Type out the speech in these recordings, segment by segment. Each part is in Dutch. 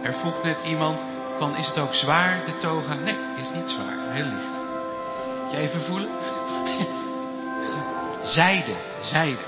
Er vroeg net iemand van, is het ook zwaar, de toga? Nee, is niet zwaar. Heel licht. Moet je even voelen? Zijde, zijde.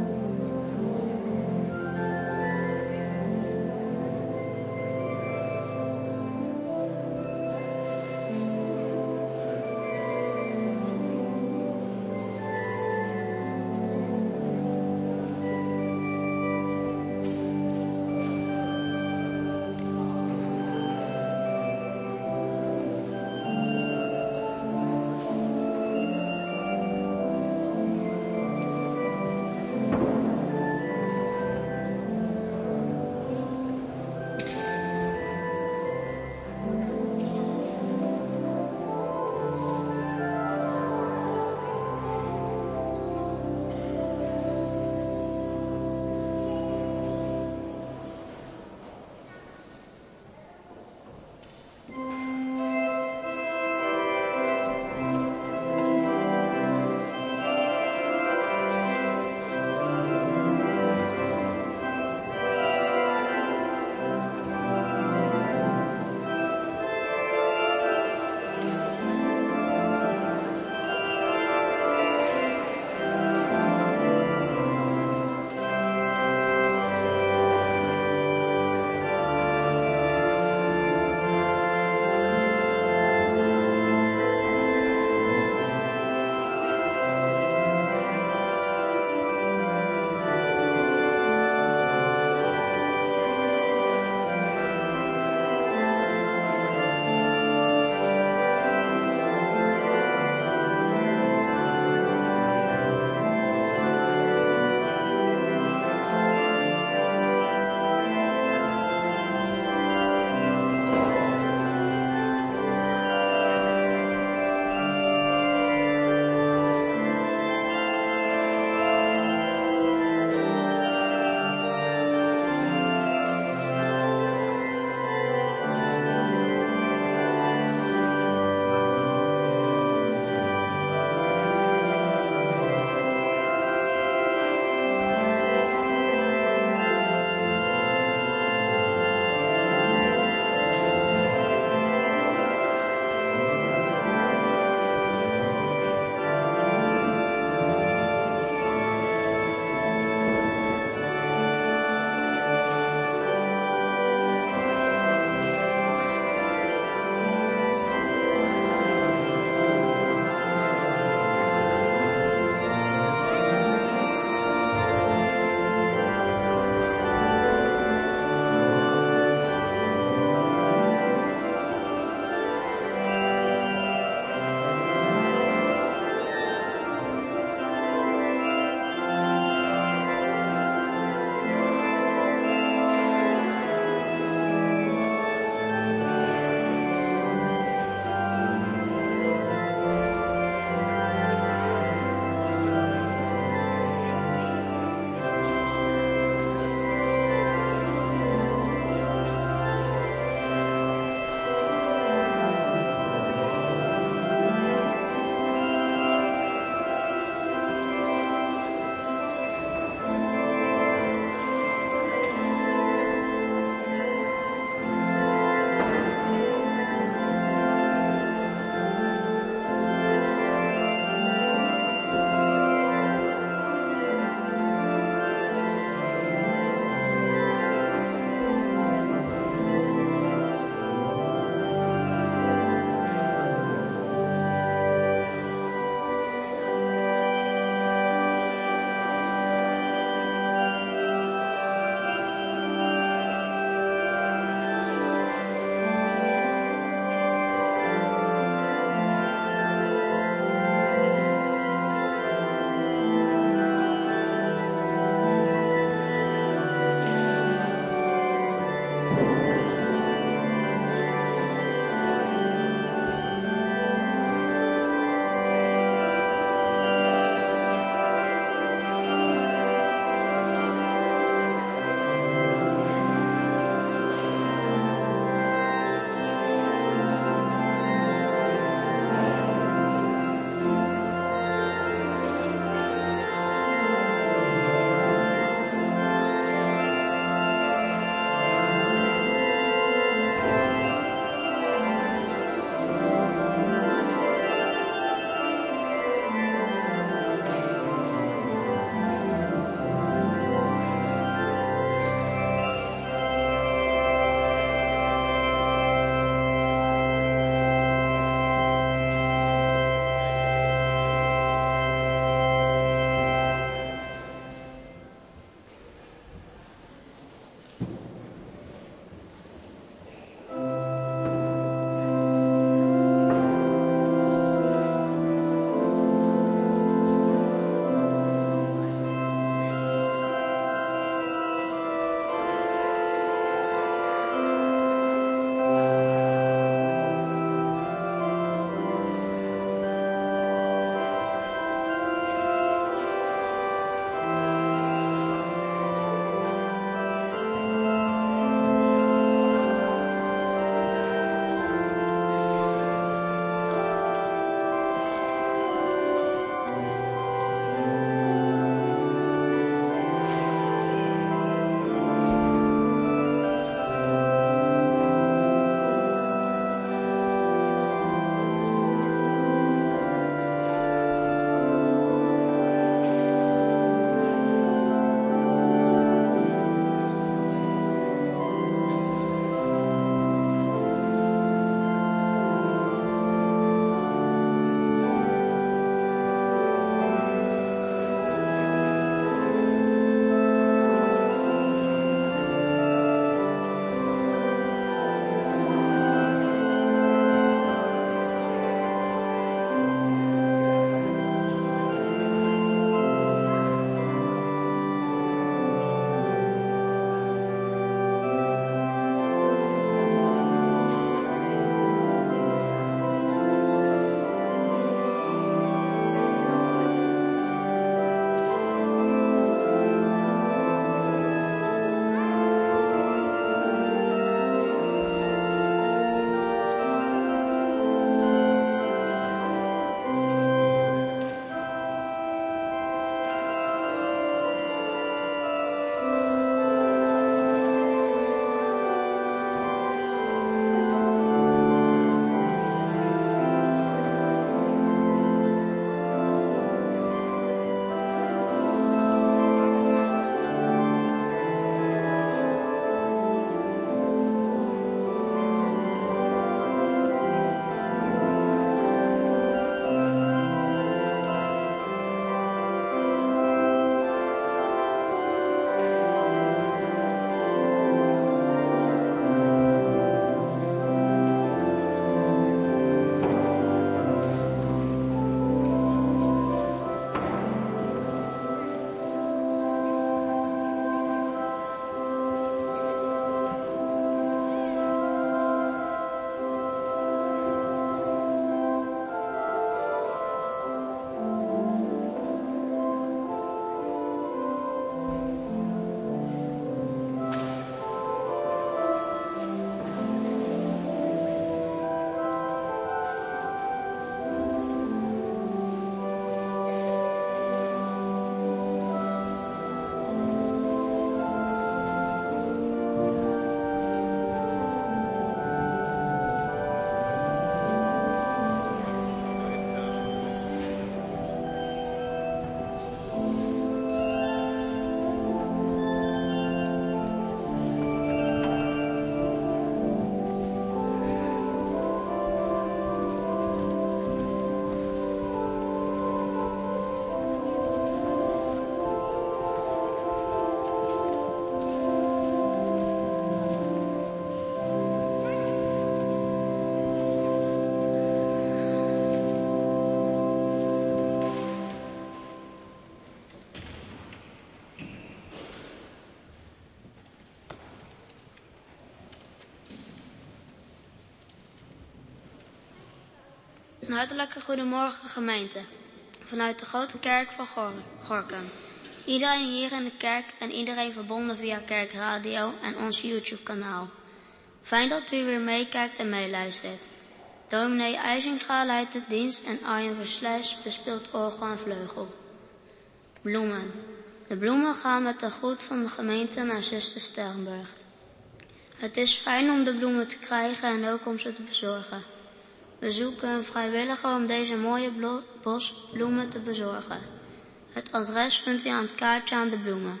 Een hartelijke goedemorgen gemeente, vanuit de grote kerk van Gorinchem. Iedereen hier in de kerk en iedereen verbonden via Kerkradio en ons YouTube-kanaal. Fijn dat u weer meekijkt en meeluistert. Dominee IJzinga leidt de dienst en Arjen Versluis bespeelt orgel en vleugel. Bloemen. De bloemen gaan met de groet van de gemeente naar zuster Sterrenburg. Het is fijn om de bloemen te krijgen en ook om ze te bezorgen. We zoeken een vrijwilliger om deze mooie bos bloemen te bezorgen. Het adres vindt u aan het kaartje aan de bloemen.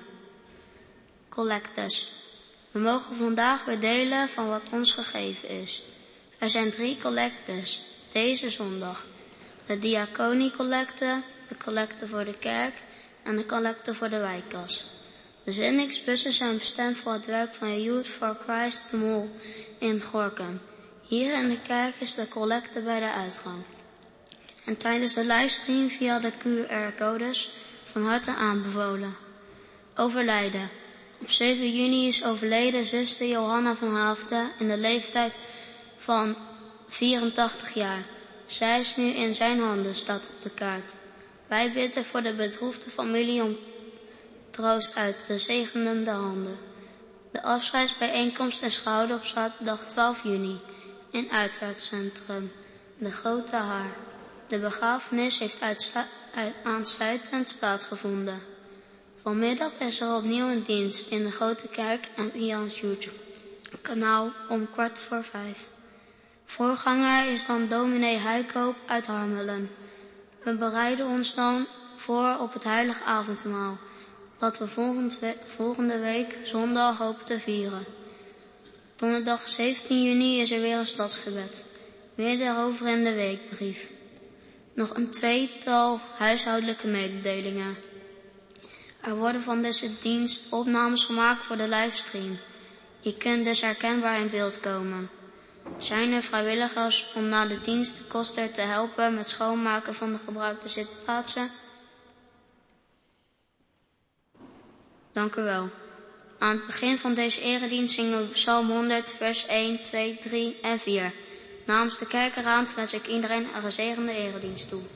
Collectes. We mogen vandaag weer delen van wat ons gegeven is. Er zijn 3 collectes deze zondag. De diaconiecollecte, de collecte voor de kerk en de collecte voor de wijkkas. De zendingsbussen zijn bestemd voor het werk van Youth for Christ de Mol in Gorinchem. Hier in de kerk is de collecte bij de uitgang. En tijdens de livestream via de QR-codes van harte aanbevolen. Overlijden. Op 7 juni is overleden zuster Johanna van Haafden in de leeftijd van 84 jaar. Zij is nu in zijn handen, staat op de kaart. Wij bidden voor de bedroefde familie om troost uit de zegenende handen. De afscheidsbijeenkomst is gehouden op zaterdag 12 juni in Uitvaartcentrum, de Grote Haar. De begrafenis heeft aansluitend plaatsgevonden. Vanmiddag is er opnieuw een dienst in de Grote Kerk en via ons YouTube-kanaal om 4:15. Voorganger is dan dominee Huikoop uit Harmelen. We bereiden ons dan voor op het heilige avondmaal, dat we volgende week zondag hopen te vieren. Donderdag 17 juni is er weer een stadsgebed. Meer daarover in de weekbrief. Nog een 2-tal huishoudelijke mededelingen. Er worden van deze dienst opnames gemaakt voor de livestream. Je kunt dus herkenbaar in beeld komen. Zijn er vrijwilligers om na de dienst de koster te helpen met schoonmaken van de gebruikte zitplaatsen? Dank u wel. Aan het begin van deze eredienst zingen we Psalm 100, vers 1, 2, 3 en 4. Namens de kerkenraad wens ik iedereen een gezegende eredienst toe.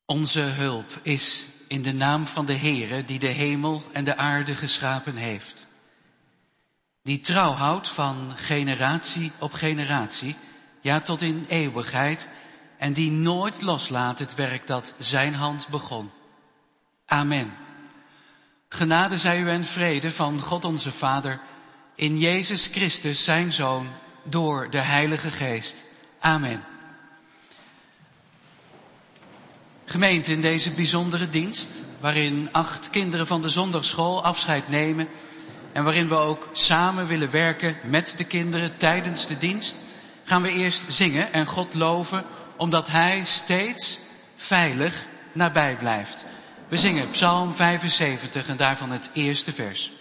Onze hulp is in de naam van de Heere die de hemel en de aarde geschapen heeft. Die trouw houdt van generatie op generatie, ja tot in eeuwigheid, en die nooit loslaat het werk dat zijn hand begon. Amen. Genade zij u en vrede van God onze Vader, in Jezus Christus zijn Zoon, door de Heilige Geest. Amen. Gemeente, in deze bijzondere dienst, waarin 8 kinderen van de zondagschool afscheid nemen en waarin we ook samen willen werken met de kinderen tijdens de dienst, gaan we eerst zingen en God loven, omdat Hij steeds veilig nabij blijft. We zingen Psalm 75 en daarvan het eerste vers.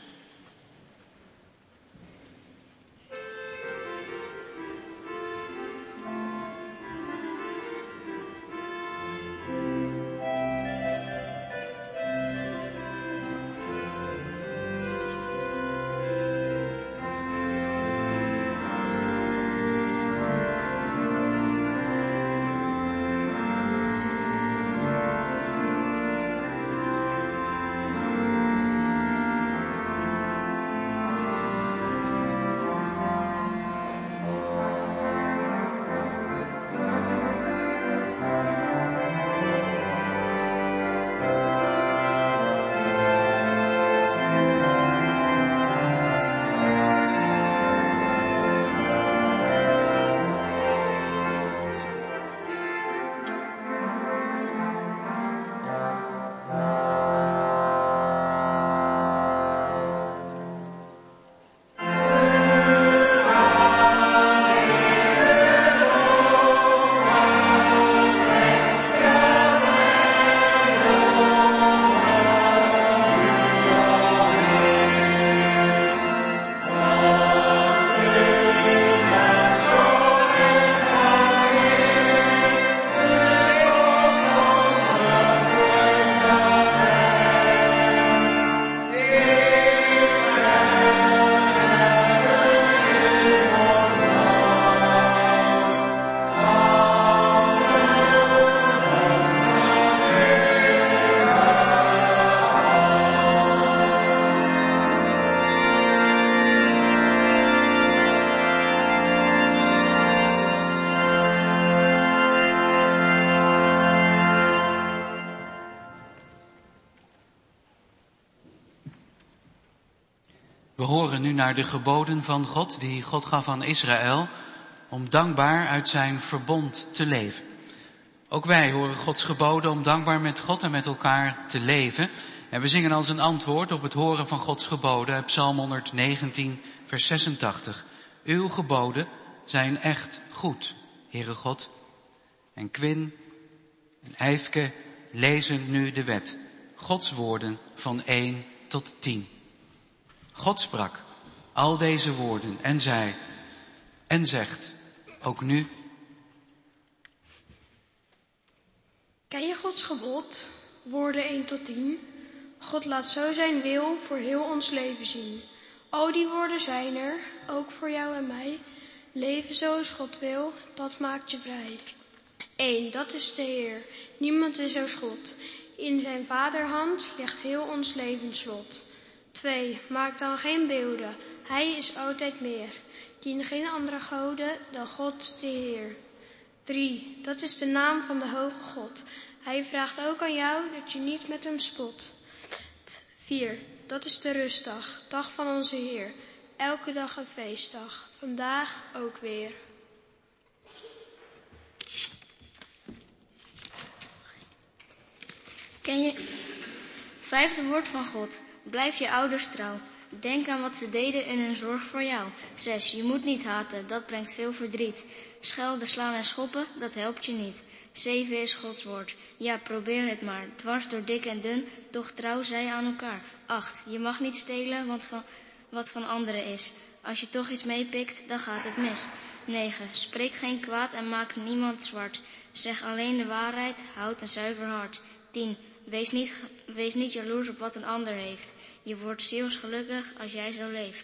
We horen nu naar de geboden van God die God gaf aan Israël om dankbaar uit zijn verbond te leven. Ook wij horen Gods geboden om dankbaar met God en met elkaar te leven. En we zingen als een antwoord op het horen van Gods geboden Psalm 119 vers 86. Uw geboden zijn echt goed, Heere God. En Quinn en Eifke lezen nu de wet. Gods woorden van 1 tot 10. God sprak al deze woorden en zei en zegt, ook nu. Ken je Gods gebod? Woorden 1 tot 10. God laat zo zijn wil voor heel ons leven zien. Al die woorden zijn er, ook voor jou en mij. Leven zoals God wil, dat maakt je vrij. 1. Dat is de Heer. Niemand is als God. In zijn vaderhand ligt heel ons levenslot. 2. Maak dan geen beelden. Hij is altijd meer. Dien geen andere goden dan God de Heer. 3. Dat is de naam van de hoge God. Hij vraagt ook aan jou dat je niet met hem spot. 4. Dat is de rustdag, dag van onze Heer. Elke dag een feestdag. Vandaag ook weer. Ken je 5e woord van God? Blijf je ouders trouw. Denk aan wat ze deden in hun zorg voor jou. 6. Je moet niet haten, dat brengt veel verdriet. Schelden, slaan en schoppen, dat helpt je niet. 7 is Gods woord. Ja, probeer het maar. Dwars door dik en dun, toch trouw zij aan elkaar. 8. Je mag niet stelen, want wat van anderen is. Als je toch iets meepikt, dan gaat het mis. 9. Spreek geen kwaad en maak niemand zwart. Zeg alleen de waarheid, houd een zuiver hart. 10. Wees niet jaloers op wat een ander heeft. Je wordt zielsgelukkig als jij zo leeft.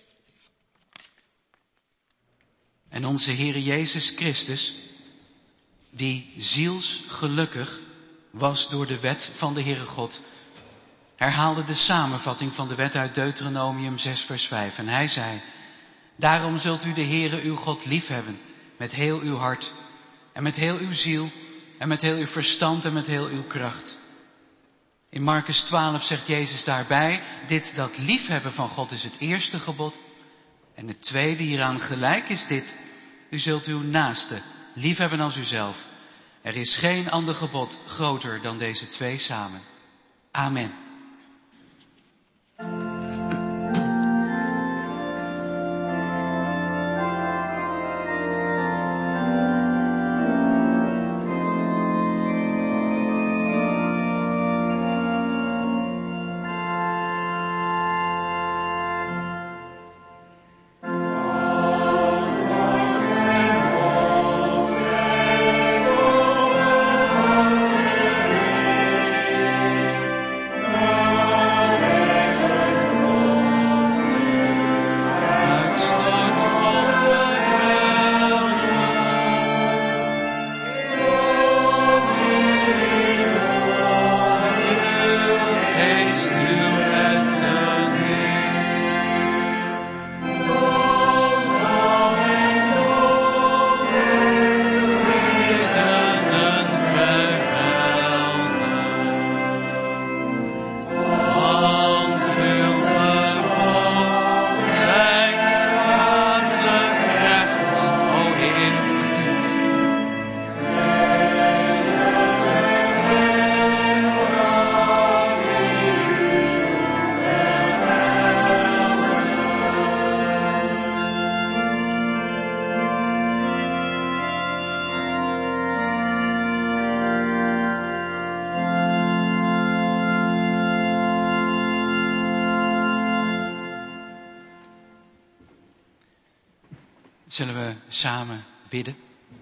En onze Heere Jezus Christus, die zielsgelukkig was door de wet van de Heere God, herhaalde de samenvatting van de wet uit Deuteronomium 6 vers 5. En hij zei, daarom zult u de Heere uw God liefhebben met heel uw hart en met heel uw ziel en met heel uw verstand en met heel uw kracht. In Markus 12 zegt Jezus daarbij, dit dat liefhebben van God is het eerste gebod. En het tweede hieraan gelijk is dit, u zult uw naaste liefhebben als uzelf. Er is geen ander gebod groter dan deze twee samen. Amen. Zullen we samen bidden?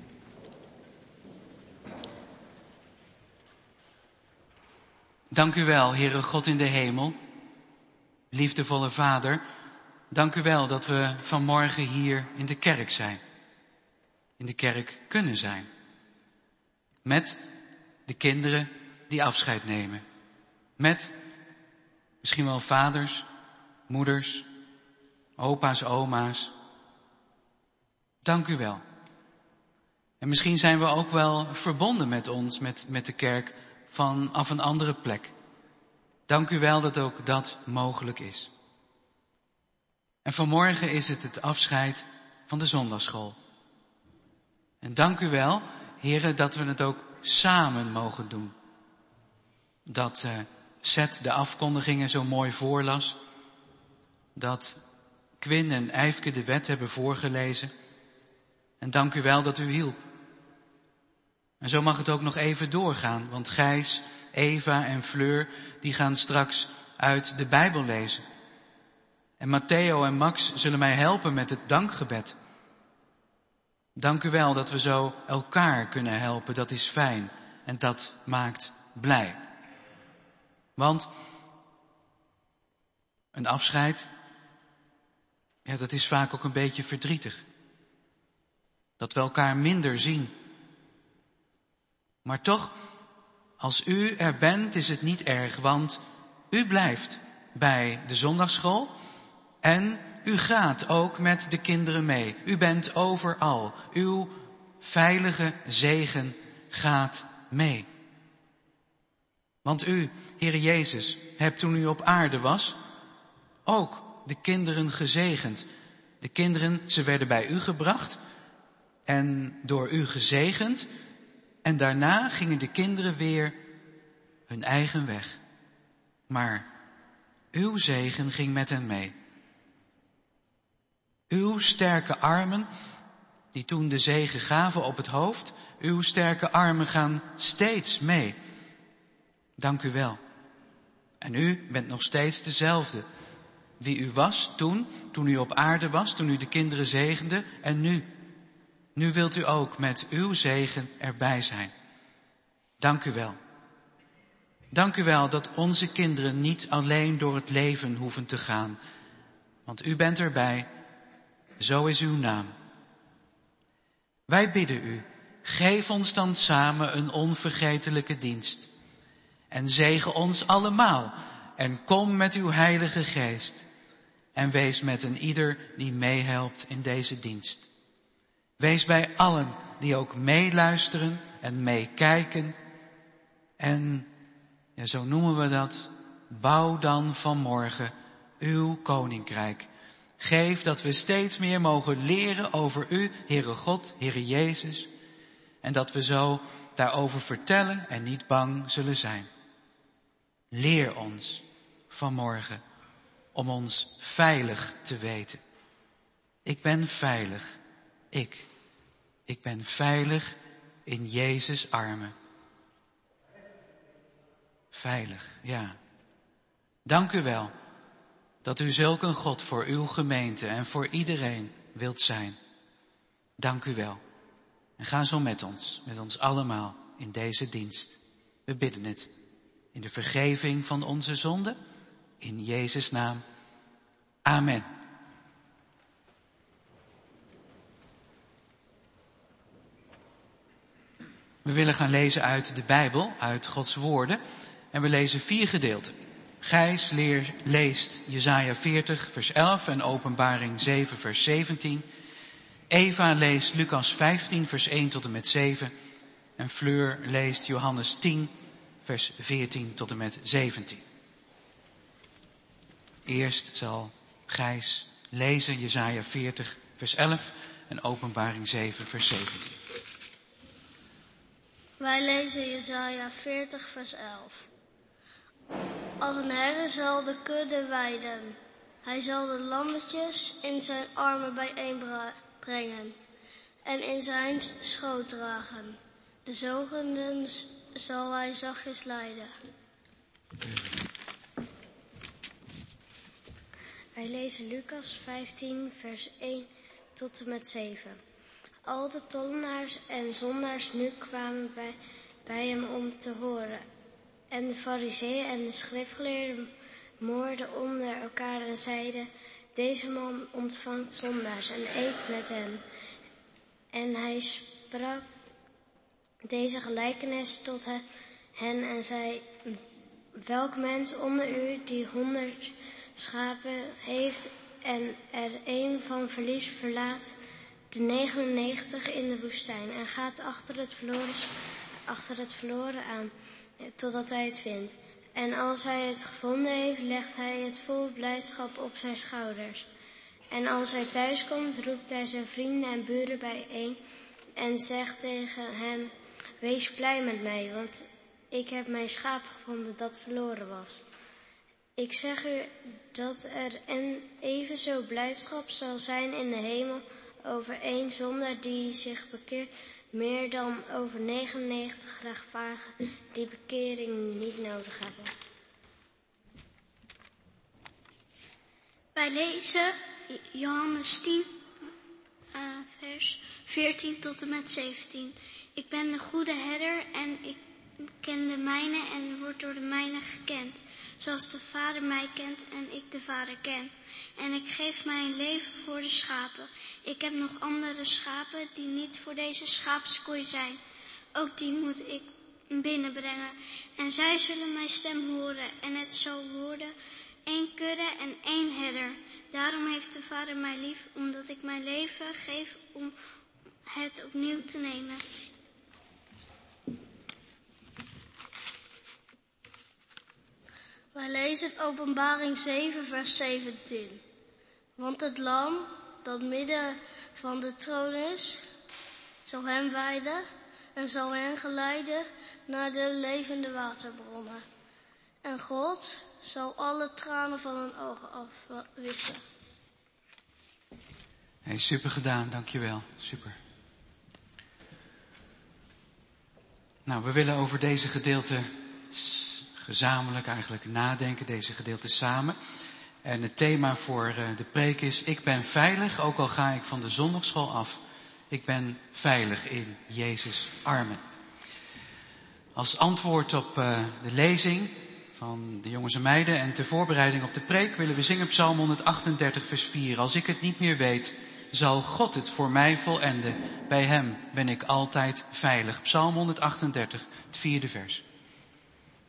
Dank u wel, Heere God in de hemel, liefdevolle Vader. Dank u wel dat we vanmorgen hier in de kerk zijn. In de kerk kunnen zijn. Met de kinderen die afscheid nemen. Met misschien wel vaders, moeders, opa's, oma's. Dank u wel. En misschien zijn we ook wel verbonden met ons, met de kerk, vanaf een andere plek. Dank u wel dat ook dat mogelijk is. En vanmorgen is het afscheid van de zondagsschool. En dank u wel, Heere, dat we het ook samen mogen doen. Dat Seth de afkondigingen zo mooi voorlas. Dat Quinn en Eifke de wet hebben voorgelezen. En dank u wel dat u hielp. En zo mag het ook nog even doorgaan, want Gijs, Eva en Fleur, die gaan straks uit de Bijbel lezen. En Matteo en Max zullen mij helpen met het dankgebed. Dank u wel dat we zo elkaar kunnen helpen, dat is fijn en dat maakt blij. Want een afscheid, ja, dat is vaak ook een beetje verdrietig. Dat we elkaar minder zien. Maar toch, als u er bent, is het niet erg, want u blijft bij de zondagsschool en u gaat ook met de kinderen mee. U bent overal. Uw veilige zegen gaat mee. Want u, Heere Jezus, hebt toen u op aarde was, ook de kinderen gezegend. De kinderen, ze werden bij u gebracht en door u gezegend. En daarna gingen de kinderen weer hun eigen weg. Maar uw zegen ging met hen mee. Uw sterke armen, die toen de zegen gaven op het hoofd, uw sterke armen gaan steeds mee. Dank u wel. En u bent nog steeds dezelfde. Wie u was toen u op aarde was, toen u de kinderen zegende en nu. Nu wilt u ook met uw zegen erbij zijn. Dank u wel. Dank u wel dat onze kinderen niet alleen door het leven hoeven te gaan. Want u bent erbij. Zo is uw naam. Wij bidden u, geef ons dan samen een onvergetelijke dienst. En zegen ons allemaal. En kom met uw Heilige Geest. En wees met een ieder die meehelpt in deze dienst. Wees bij allen die ook meeluisteren en meekijken. En, ja, zo noemen we dat, bouw dan vanmorgen uw koninkrijk. Geef dat we steeds meer mogen leren over u, Heere God, Heere Jezus. En dat we zo daarover vertellen en niet bang zullen zijn. Leer ons vanmorgen om ons veilig te weten. Ik ben veilig. Ik ben veilig in Jezus' armen. Veilig, ja. Dank u wel dat u zulk een God voor uw gemeente en voor iedereen wilt zijn. Dank u wel. En ga zo met ons allemaal in deze dienst. We bidden het in de vergeving van onze zonden, in Jezus' naam. Amen. We willen gaan lezen uit de Bijbel, uit Gods woorden. En we lezen 4 gedeelten. Gijs leest Jesaja 40 vers 11 en Openbaring 7 vers 17. Eva leest Lucas 15 vers 1 tot en met 7. En Fleur leest Johannes 10 vers 14 tot en met 17. Eerst zal Gijs lezen Jesaja 40 vers 11 en Openbaring 7 vers 17. Wij lezen Jesaja 40 vers 11. Als een herder zal de kudde weiden. Hij zal de lammetjes in zijn armen bijeenbrengen en in zijn schoot dragen. De zogenden zal hij zachtjes leiden. Wij lezen Lucas 15 vers 1 tot en met 7. Al de tollenaars en zondaars nu kwamen bij hem om te horen. En de farizeeën en de schriftgeleerden moorden onder elkaar en zeiden: deze man ontvangt zondaars en eet met hen. En hij sprak deze gelijkenis tot hen en zei: welk mens onder u die 100 schapen heeft en er 1 van verlies, verlaat de 99 in de woestijn en gaat achter het verloren aan, totdat hij het vindt. En als hij het gevonden heeft, legt hij het vol blijdschap op zijn schouders. En als hij thuis komt, roept hij zijn vrienden en buren bijeen en zegt tegen hen: wees blij met mij, want ik heb mijn schaap gevonden dat verloren was. Ik zeg u dat er evenzo blijdschap zal zijn in de hemel over 1 zondaar die zich bekeert, meer dan over 99 rechtvaardigen die bekering niet nodig hebben. Wij lezen Johannes 10, vers 14 tot en met 17. Ik ben de goede herder en ik ken de mijne en word door de mijne gekend. Zoals de Vader mij kent en ik de Vader ken. En ik geef mijn leven voor de schapen. Ik heb nog andere schapen die niet voor deze schaapskooi zijn. Ook die moet ik binnenbrengen. En zij zullen mijn stem horen. En het zal worden 1 kudde en 1 herder. Daarom heeft de Vader mij lief, omdat ik mijn leven geef om het opnieuw te nemen. Wij lezen Openbaring 7 vers 17. Want het lam dat midden van de troon is, zal hem weiden en zal hen geleiden naar de levende waterbronnen. En God zal alle tranen van hun ogen afwissen. Hey, super gedaan, dankjewel. Super. Nou, we willen over deze gedeelte gezamenlijk eigenlijk nadenken, deze gedeelte samen. En het thema voor de preek is: ik ben veilig, ook al ga ik van de zondagschool af. Ik ben veilig in Jezus' armen. Als antwoord op de lezing van de jongens en meiden en ter voorbereiding op de preek willen we zingen Psalm 138 vers 4. Als ik het niet meer weet, zal God het voor mij volenden. Bij hem ben ik altijd veilig. Psalm 138, het 4e vers.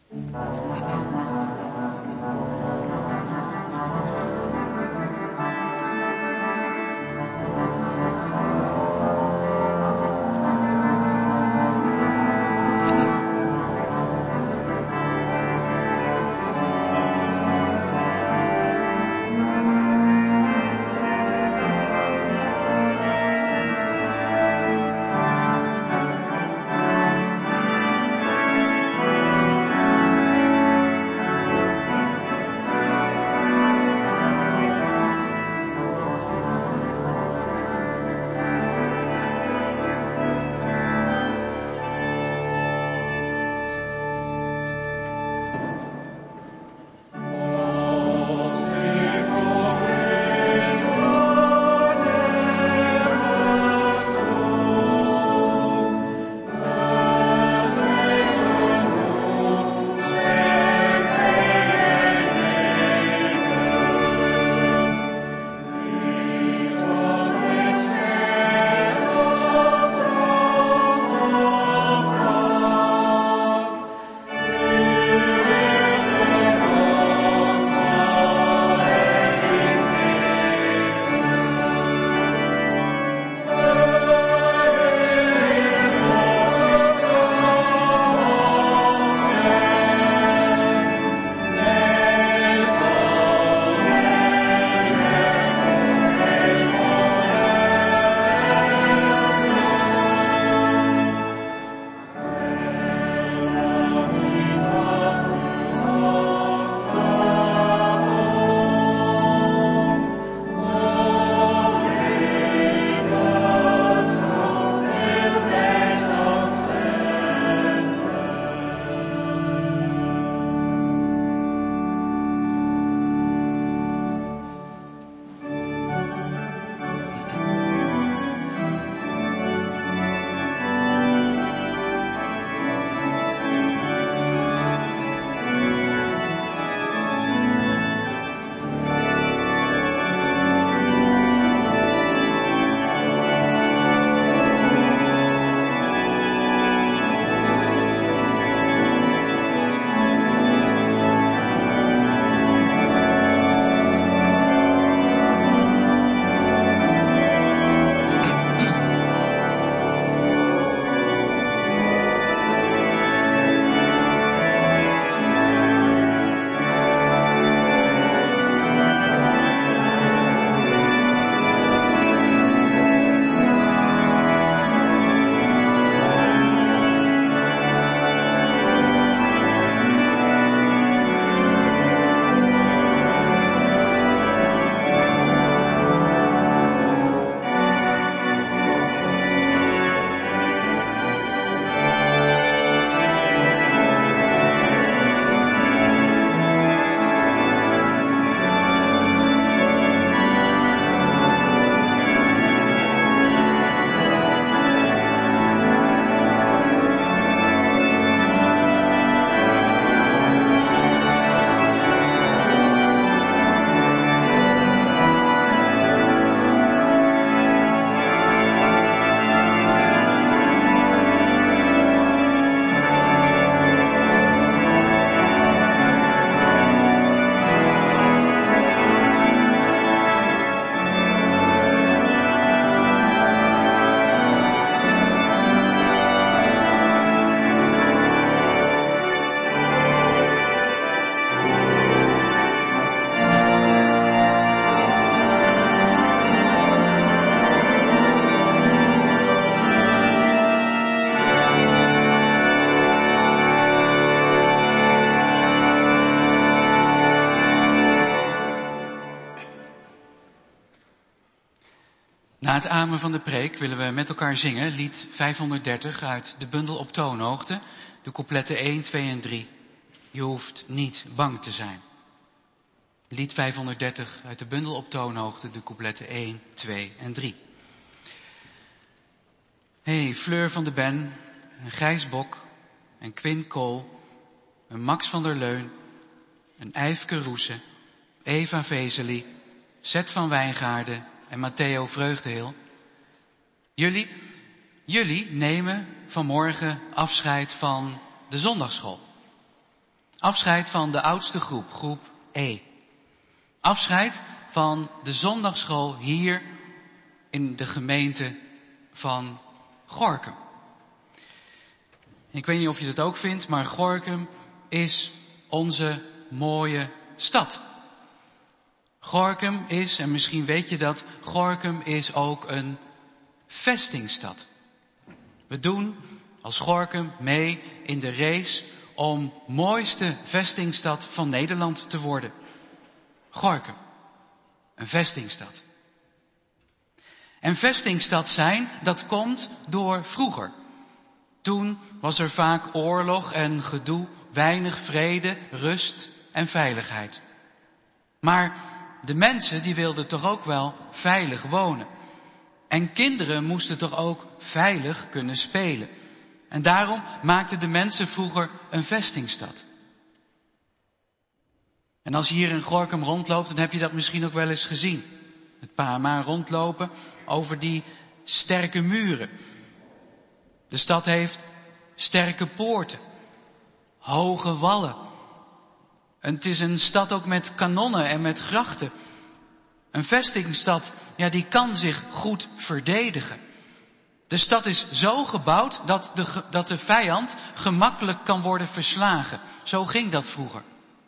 Na het amen van de preek willen we met elkaar zingen lied 530 uit de bundel Op toonhoogte, de coupletten 1, 2 en 3. Je hoeft niet bang te zijn. Lied 530 uit de bundel Op toonhoogte, de coupletten 1, 2 en 3. Hey, Fleur van de Ben, een Gijs Bok, een Quinn Kool, een Max van der Leun, een Eifke Roese, Eva Vezeli, Zet van Wijngaarden en Matteo Vreugdeheel. Jullie nemen vanmorgen afscheid van de zondagsschool. Afscheid van de oudste groep, groep E. Afscheid van de zondagsschool hier in de gemeente van Gorinchem. Ik weet niet of je dat ook vindt, maar Gorinchem is onze mooie stad. Gorinchem is, en misschien weet je dat, Gorinchem is ook een vestingstad. We doen als Gorinchem mee in de race om mooiste vestingstad van Nederland te worden. Gorinchem, een vestingstad. En vestingstad zijn, dat komt door vroeger. Toen was er vaak oorlog en gedoe, weinig vrede, rust en veiligheid. Maar de mensen die wilden toch ook wel veilig wonen. En kinderen moesten toch ook veilig kunnen spelen. En daarom maakten de mensen vroeger een vestingstad. En als je hier in Gorinchem rondloopt, dan heb je dat misschien ook wel eens gezien. Met pa en ma rondlopen over die sterke muren. De stad heeft sterke poorten, hoge wallen. En het is een stad ook met kanonnen en met grachten. Een vestingstad, ja, die kan zich goed verdedigen. De stad is zo gebouwd dat de vijand gemakkelijk kan worden verslagen. Zo ging dat vroeger.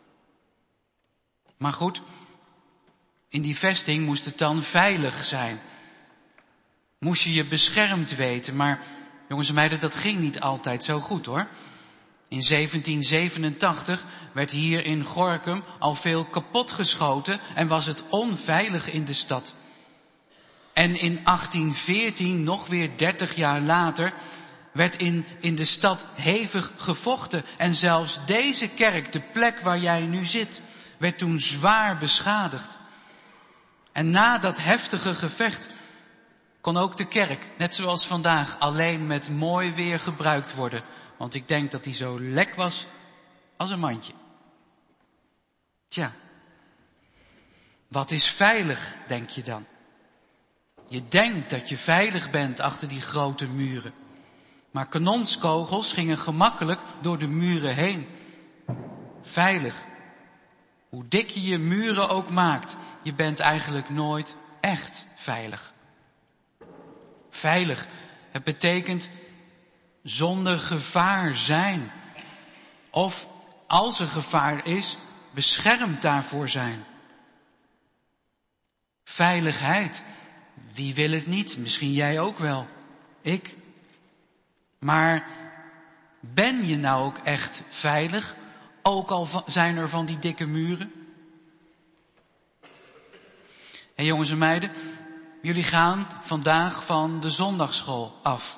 Maar goed, in die vesting moest het dan veilig zijn. Moest je je beschermd weten, maar jongens en meiden, dat ging niet altijd zo goed hoor. In 1787 werd hier in Gorinchem al veel kapotgeschoten en was het onveilig in de stad. En in 1814, nog weer 30 jaar later, werd in de stad hevig gevochten. En zelfs deze kerk, de plek waar jij nu zit, werd toen zwaar beschadigd. En na dat heftige gevecht kon ook de kerk, net zoals vandaag, alleen met mooi weer gebruikt worden. Want ik denk dat die zo lek was als een mandje. Tja, wat is veilig, denk je dan? Je denkt dat je veilig bent achter die grote muren. Maar kanonskogels gingen gemakkelijk door de muren heen. Veilig. Hoe dik je je muren ook maakt, je bent eigenlijk nooit echt veilig. Veilig, het betekent zonder gevaar zijn. Of als er gevaar is, beschermd daarvoor zijn. Veiligheid, wie wil het niet? Misschien jij ook wel. Ik. Maar ben je nou ook echt veilig? Ook al zijn er van die dikke muren? En jongens en meiden, jullie gaan vandaag van de zondagsschool af.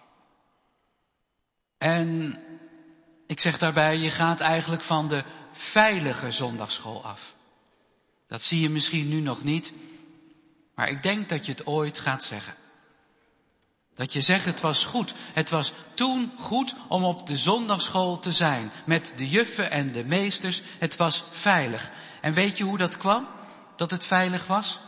En ik zeg daarbij, je gaat eigenlijk van de veilige zondagsschool af. Dat zie je misschien nu nog niet, maar ik denk dat je het ooit gaat zeggen. Dat je zegt, het was goed. Het was toen goed om op de zondagsschool te zijn. Met de juffen en de meesters. Het was veilig. En weet je hoe dat kwam? Dat het veilig was?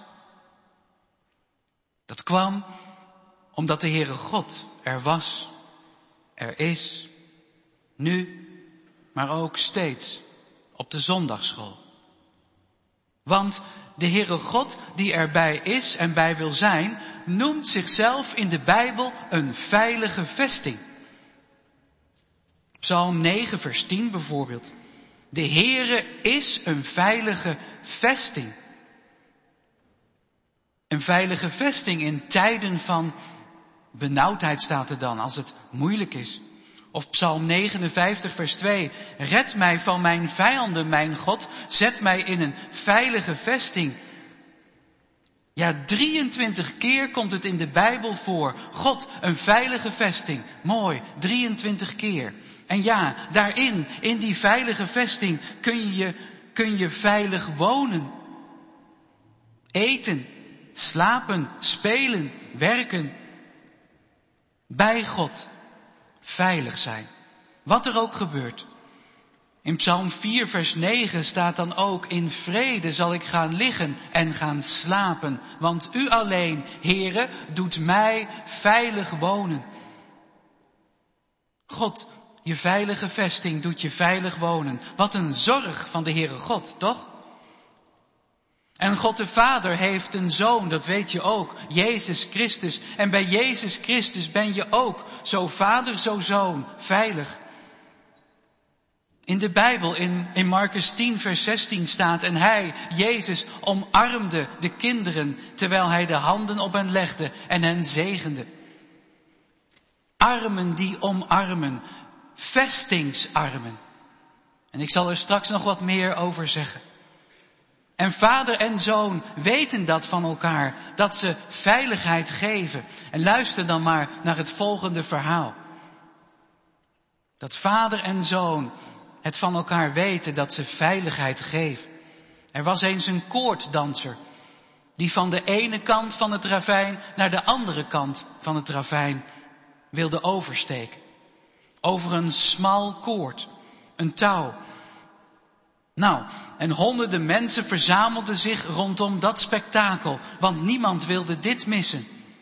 Dat kwam omdat de Heere God er was, er is, nu, maar ook steeds op de zondagsschool. Want de Heere God die erbij is en bij wil zijn, noemt zichzelf in de Bijbel een veilige vesting. Psalm 9 vers 10 bijvoorbeeld. De Heere is een veilige vesting. Een veilige vesting in tijden van benauwdheid staat er dan, als het moeilijk is. Of Psalm 59 vers 2. Red mij van mijn vijanden, mijn God. Zet mij in een veilige vesting. Ja, 23 keer komt het in de Bijbel voor. God, een veilige vesting. Mooi, 23 keer. En ja, daarin, in die veilige vesting, kun je veilig wonen. Eten, slapen, spelen, werken. Bij God. Veilig zijn. Wat er ook gebeurt. In Psalm 4 vers 9 staat dan ook, in vrede zal ik gaan liggen en gaan slapen. Want u alleen, Heere, doet mij veilig wonen. God, Je veilige vesting doet je veilig wonen. Wat een zorg van de Heere God, toch? En God de Vader heeft een zoon, dat weet je ook, Jezus Christus. En bij Jezus Christus ben je ook, zo vader, zo zoon, veilig. In de Bijbel, in Markus 10 vers 16 staat, en hij, Jezus, omarmde de kinderen, terwijl hij de handen op hen legde en hen zegende. Armen die omarmen, vestingsarmen. En ik zal er straks nog wat meer over zeggen. En vader en zoon weten dat van elkaar, dat ze veiligheid geven. En luister dan maar naar het volgende verhaal. Dat vader en zoon het van elkaar weten, dat ze veiligheid geven. Er was eens een koorddanser die van de ene kant van het ravijn naar de andere kant van het ravijn wilde oversteken. Over een smal koord, een touw. Nou, en honderden mensen verzamelden zich rondom dat spektakel, want niemand wilde dit missen.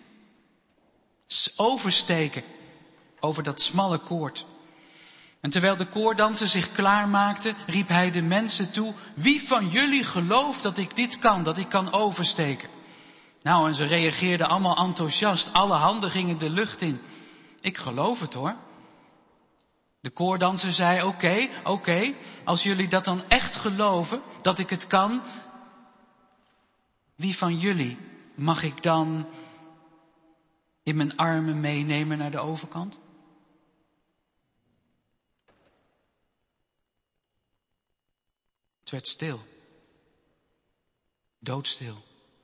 Oversteken over dat smalle koord. En terwijl de koorddanser zich klaarmaakte, riep hij de mensen toe: wie van jullie gelooft dat ik dit kan, dat ik kan oversteken? Nou, en ze reageerden allemaal enthousiast, alle handen gingen de lucht in. Ik geloof het hoor. De koorddanser zei, oké, als jullie dat dan echt geloven, dat ik het kan, wie van jullie mag ik dan in mijn armen meenemen naar de overkant? Het werd stil. Doodstil.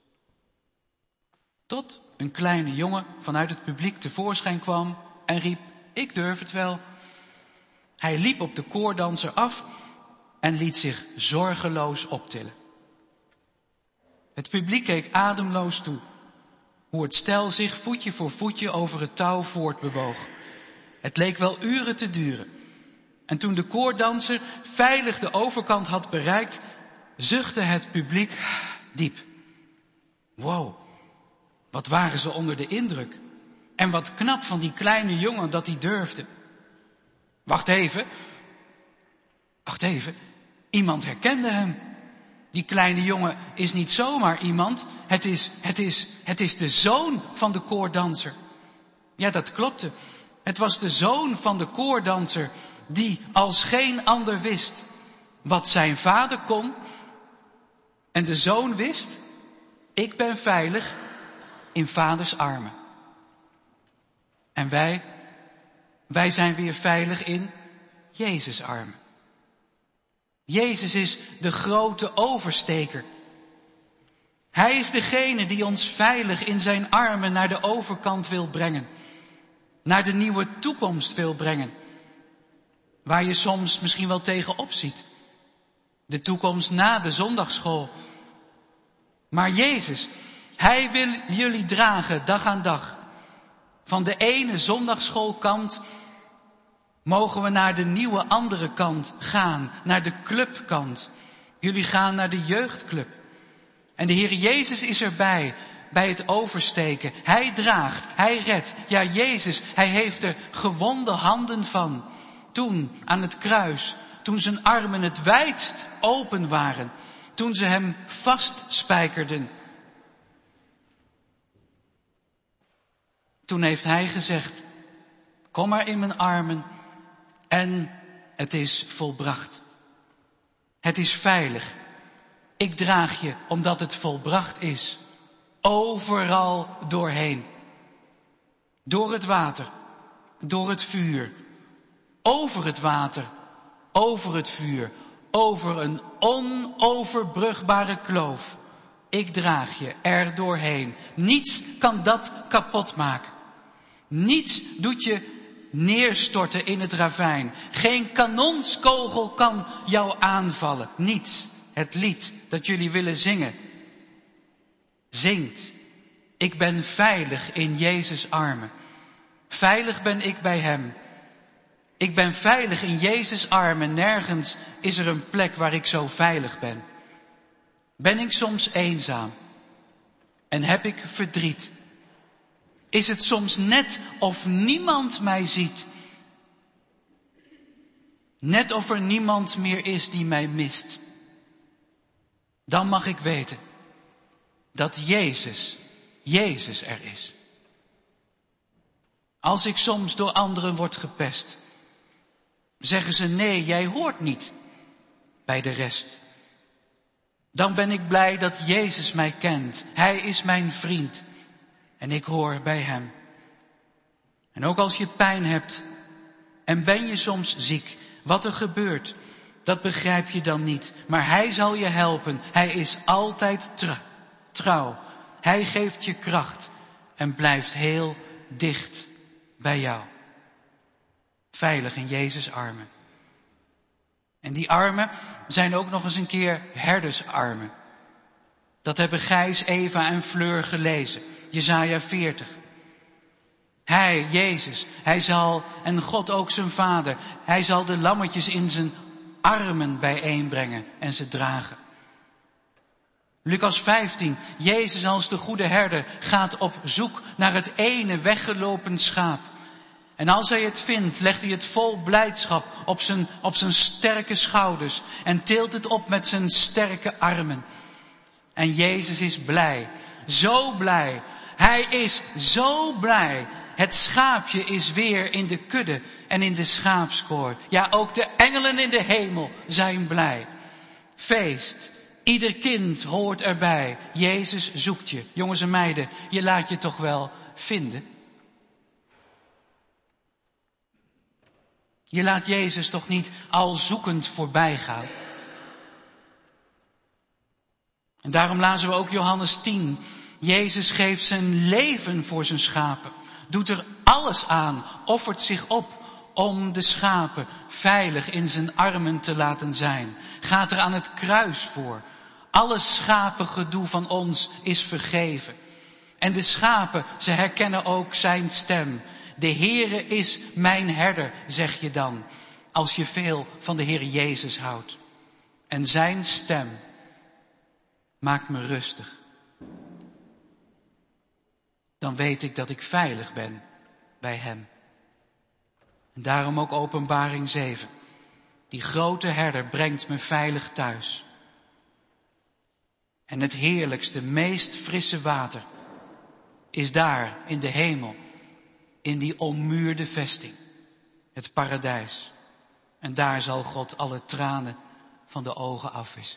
Tot een kleine jongen vanuit het publiek tevoorschijn kwam en riep, ik durf het wel. Hij liep op de koorddanser af en liet zich zorgeloos optillen. Het publiek keek ademloos toe, hoe het stel zich voetje voor voetje over het touw voortbewoog. Het leek wel uren te duren. En toen de koorddanser veilig de overkant had bereikt, zuchtte het publiek diep. Wow, wat waren ze onder de indruk. En wat knap van die kleine jongen dat hij durfde. Wacht even. Iemand herkende hem. Die kleine jongen is niet zomaar iemand. Het is de zoon van de koorddanser. Ja, dat klopte. Het was de zoon van de koorddanser die als geen ander wist wat zijn vader kon. En de zoon wist, ik ben veilig in vaders armen. En wij zijn weer veilig in Jezus' armen. Jezus is de grote oversteker. Hij is degene die ons veilig in zijn armen naar de overkant wil brengen. Naar de nieuwe toekomst wil brengen. Waar je soms misschien wel tegenop ziet. De toekomst na de zondagsschool. Maar Jezus, hij wil jullie dragen dag aan dag. Van de ene zondagsschoolkant mogen we naar de nieuwe andere kant gaan. Naar de clubkant. Jullie gaan naar de jeugdclub. En de Heer Jezus is erbij. Bij het oversteken. Hij draagt. Hij redt. Ja, Jezus, hij heeft er gewonde handen van. Toen aan het kruis. Toen zijn armen het wijdst open waren. Toen ze hem vastspijkerden. Toen heeft hij gezegd, kom maar in mijn armen en het is volbracht. Het is veilig. Ik draag je omdat het volbracht is. Overal doorheen. Door het water, door het vuur, over het water, over het vuur, over een onoverbrugbare kloof. Ik draag je er doorheen. Niets kan dat kapot maken. Niets doet je neerstorten in het ravijn. Geen kanonskogel kan jou aanvallen. Niets. Het lied dat jullie willen zingen. Zingt. Ik ben veilig in Jezus' armen. Veilig ben ik bij hem. Ik ben veilig in Jezus' armen. Nergens is er een plek waar ik zo veilig ben. Ben ik soms eenzaam? En heb ik verdriet? Is het soms net of niemand mij ziet? Net of er niemand meer is die mij mist. Dan mag ik weten dat Jezus er is. Als ik soms door anderen word gepest, zeggen ze nee, jij hoort niet bij de rest. Dan ben ik blij dat Jezus mij kent. Hij is mijn vriend en ik hoor bij hem. En ook als je pijn hebt en ben je soms ziek, wat er gebeurt, dat begrijp je dan niet. Maar hij zal je helpen. Hij is altijd trouw. Hij geeft je kracht en blijft heel dicht bij jou. Veilig in Jezus' armen. En die armen zijn ook nog eens een keer herdersarmen. Dat hebben Gijs, Eva en Fleur gelezen. Jesaja 40. Hij, Jezus, hij zal, en God ook zijn vader, hij zal de lammetjes in zijn armen bijeenbrengen en ze dragen. Lucas 15, Jezus als de goede herder gaat op zoek naar het ene weggelopen schaap. En als hij het vindt, legt hij het vol blijdschap op zijn sterke schouders en tilt het op met zijn sterke armen. En Jezus is blij, zo blij. Hij is zo blij. Het schaapje is weer in de kudde en in de schaapskoor. Ja, ook de engelen in de hemel zijn blij. Feest, ieder kind hoort erbij. Jezus zoekt je. Jongens en meiden, je laat je toch wel vinden? Je laat Jezus toch niet al zoekend voorbij gaan? En daarom lazen we ook Johannes 10. Jezus geeft zijn leven voor zijn schapen. Doet er alles aan, offert zich op om de schapen veilig in zijn armen te laten zijn. Gaat er aan het kruis voor. Alle schapengedoe van ons is vergeven. En de schapen, ze herkennen ook zijn stem. De Heere is mijn herder, zeg je dan, als je veel van de Heer Jezus houdt. En zijn stem maakt me rustig. Dan weet ik dat ik veilig ben bij hem. En daarom ook Openbaring 7. Die grote herder brengt me veilig thuis. En het heerlijkste, meest frisse water is daar in de hemel, in die ommuurde vesting, het paradijs. En daar zal God alle tranen van de ogen afwissen.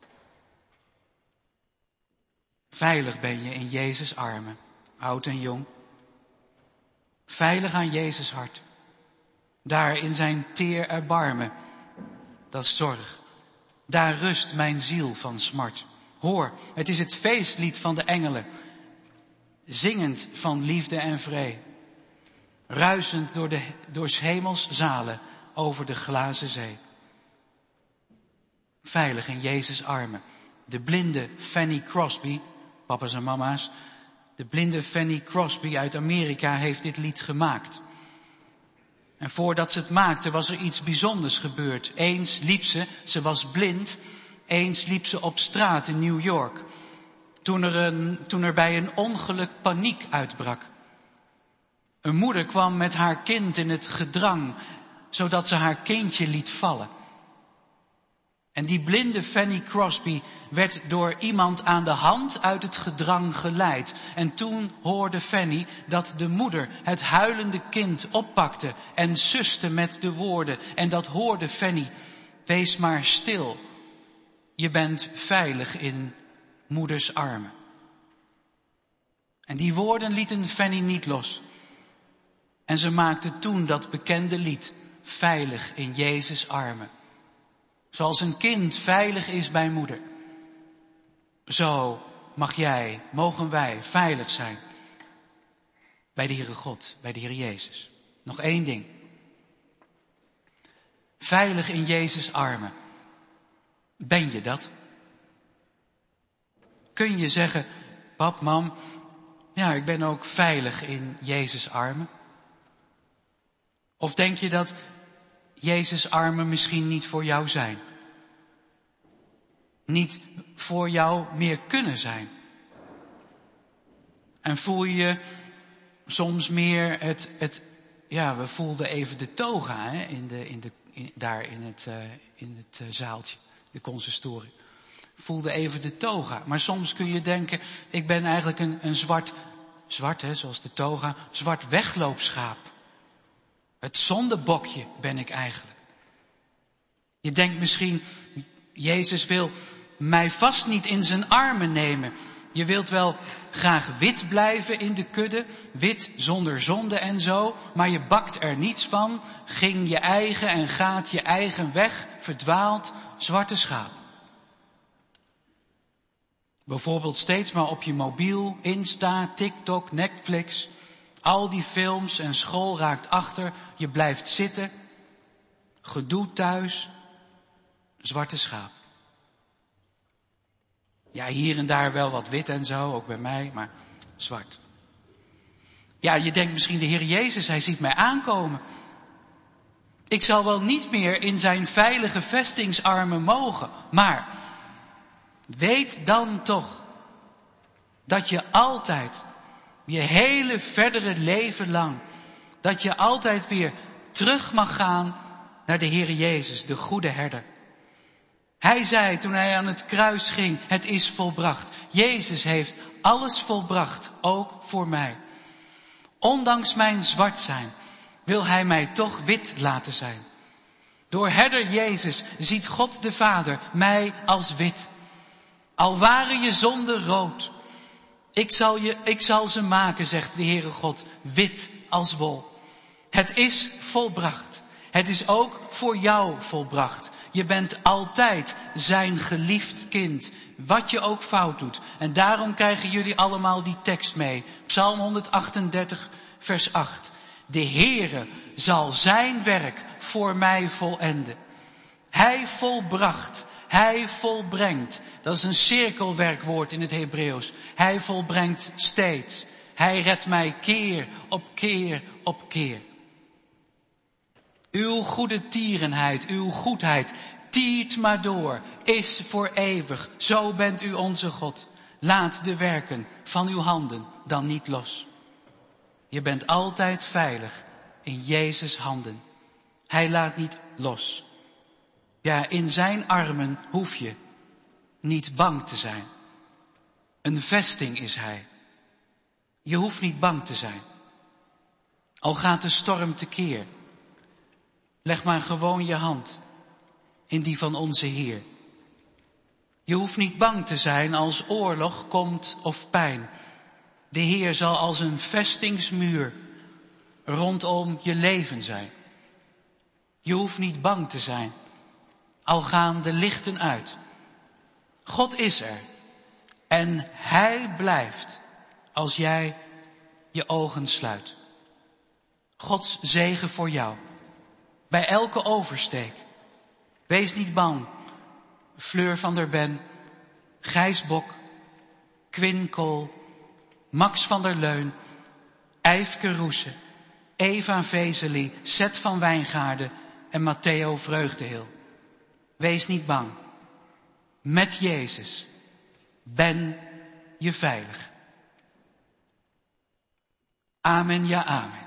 Veilig ben je in Jezus' armen, oud en jong. Veilig aan Jezus' hart. Daar in zijn teer erbarmen, dat is zorg. Daar rust mijn ziel van smart. Hoor, het is het feestlied van de engelen. Zingend van liefde en vrede. Ruisend door 's hemels zalen over de glazen zee. Veilig in Jezus' armen. De blinde Fanny Crosby, papa's en mama's. De blinde Fanny Crosby uit Amerika heeft dit lied gemaakt. En voordat ze het maakte was er iets bijzonders gebeurd. Eens liep ze was blind, eens liep ze op straat in New York. Toen er bij een ongeluk paniek uitbrak. Een moeder kwam met haar kind in het gedrang, zodat ze haar kindje liet vallen. En die blinde Fanny Crosby werd door iemand aan de hand uit het gedrang geleid. En toen hoorde Fanny dat de moeder het huilende kind oppakte en suste met de woorden. En dat hoorde Fanny. Wees maar stil. Je bent veilig in moeders armen. En die woorden lieten Fanny niet los. En ze maakte toen dat bekende lied, Veilig in Jezus' armen. Zoals een kind veilig is bij moeder. Zo mogen wij veilig zijn bij de Heere God, bij de Heer Jezus. Nog één ding. Veilig in Jezus' armen. Ben je dat? Kun je zeggen, pap, mam, ja, ik ben ook veilig in Jezus' armen? Of denk je dat Jezus' armen misschien niet voor jou zijn? Niet voor jou meer kunnen zijn? En voel je soms meer we voelden even de toga in daar in het zaaltje, de consistorie. Voelde even de toga. Maar soms kun je denken, ik ben eigenlijk een zwart hè, zoals de toga, zwart wegloopschaap. Het zondebokje ben ik eigenlijk. Je denkt misschien, Jezus wil mij vast niet in zijn armen nemen. Je wilt wel graag wit blijven in de kudde, wit zonder zonde en zo, maar je bakt er niets van, ging je eigen en gaat je eigen weg, verdwaald, zwarte schaap. Bijvoorbeeld steeds maar op je mobiel, Insta, TikTok, Netflix, al die films en school raakt achter, je blijft zitten, gedoe thuis, zwarte schaap. Ja, hier en daar wel wat wit en zo, ook bij mij, maar zwart. Ja, je denkt misschien de Heer Jezus, hij ziet mij aankomen. Ik zal wel niet meer in zijn veilige vestingsarmen mogen, maar weet dan toch dat je altijd, je hele verdere leven lang, dat je altijd weer terug mag gaan naar de Heer Jezus, de goede herder. Hij zei toen hij aan het kruis ging, het is volbracht. Jezus heeft alles volbracht, ook voor mij. Ondanks mijn zwart zijn, wil hij mij toch wit laten zijn. Door herder Jezus ziet God de Vader mij als wit. Al waren je zonden rood, ik zal ze maken, zegt de Heere God, wit als wol. Het is volbracht. Het is ook voor jou volbracht. Je bent altijd zijn geliefd kind, wat je ook fout doet. En daarom krijgen jullie allemaal die tekst mee. Psalm 138, vers 8. De Heere zal zijn werk voor mij volenden. Hij volbracht, hij volbrengt. Dat is een cirkelwerkwoord in het Hebreeuws. Hij volbrengt steeds. Hij redt mij keer op keer op keer. Uw goede tierenheid, uw goedheid, tiert maar door, is voor eeuwig. Zo bent u onze God. Laat de werken van uw handen dan niet los. Je bent altijd veilig in Jezus' handen. Hij laat niet los. Ja, in zijn armen hoef je niet bang te zijn. Een vesting is hij. Je hoeft niet bang te zijn. Al gaat de storm tekeer. Leg maar gewoon je hand in die van onze Heer. Je hoeft niet bang te zijn als oorlog komt of pijn. De Heer zal als een vestingsmuur rondom je leven zijn. Je hoeft niet bang te zijn, al gaan de lichten uit. God is er en hij blijft als jij je ogen sluit. Gods zegen voor jou. Bij elke oversteek. Wees niet bang. Fleur van der Ben, Gijs Bok, Quinn Kool, Max van der Leun, Eifke Roese, Eva Vezeli, Seth van Wijngaarden en Matteo Vreugdeheel. Wees niet bang. Met Jezus ben je veilig. Amen, ja amen.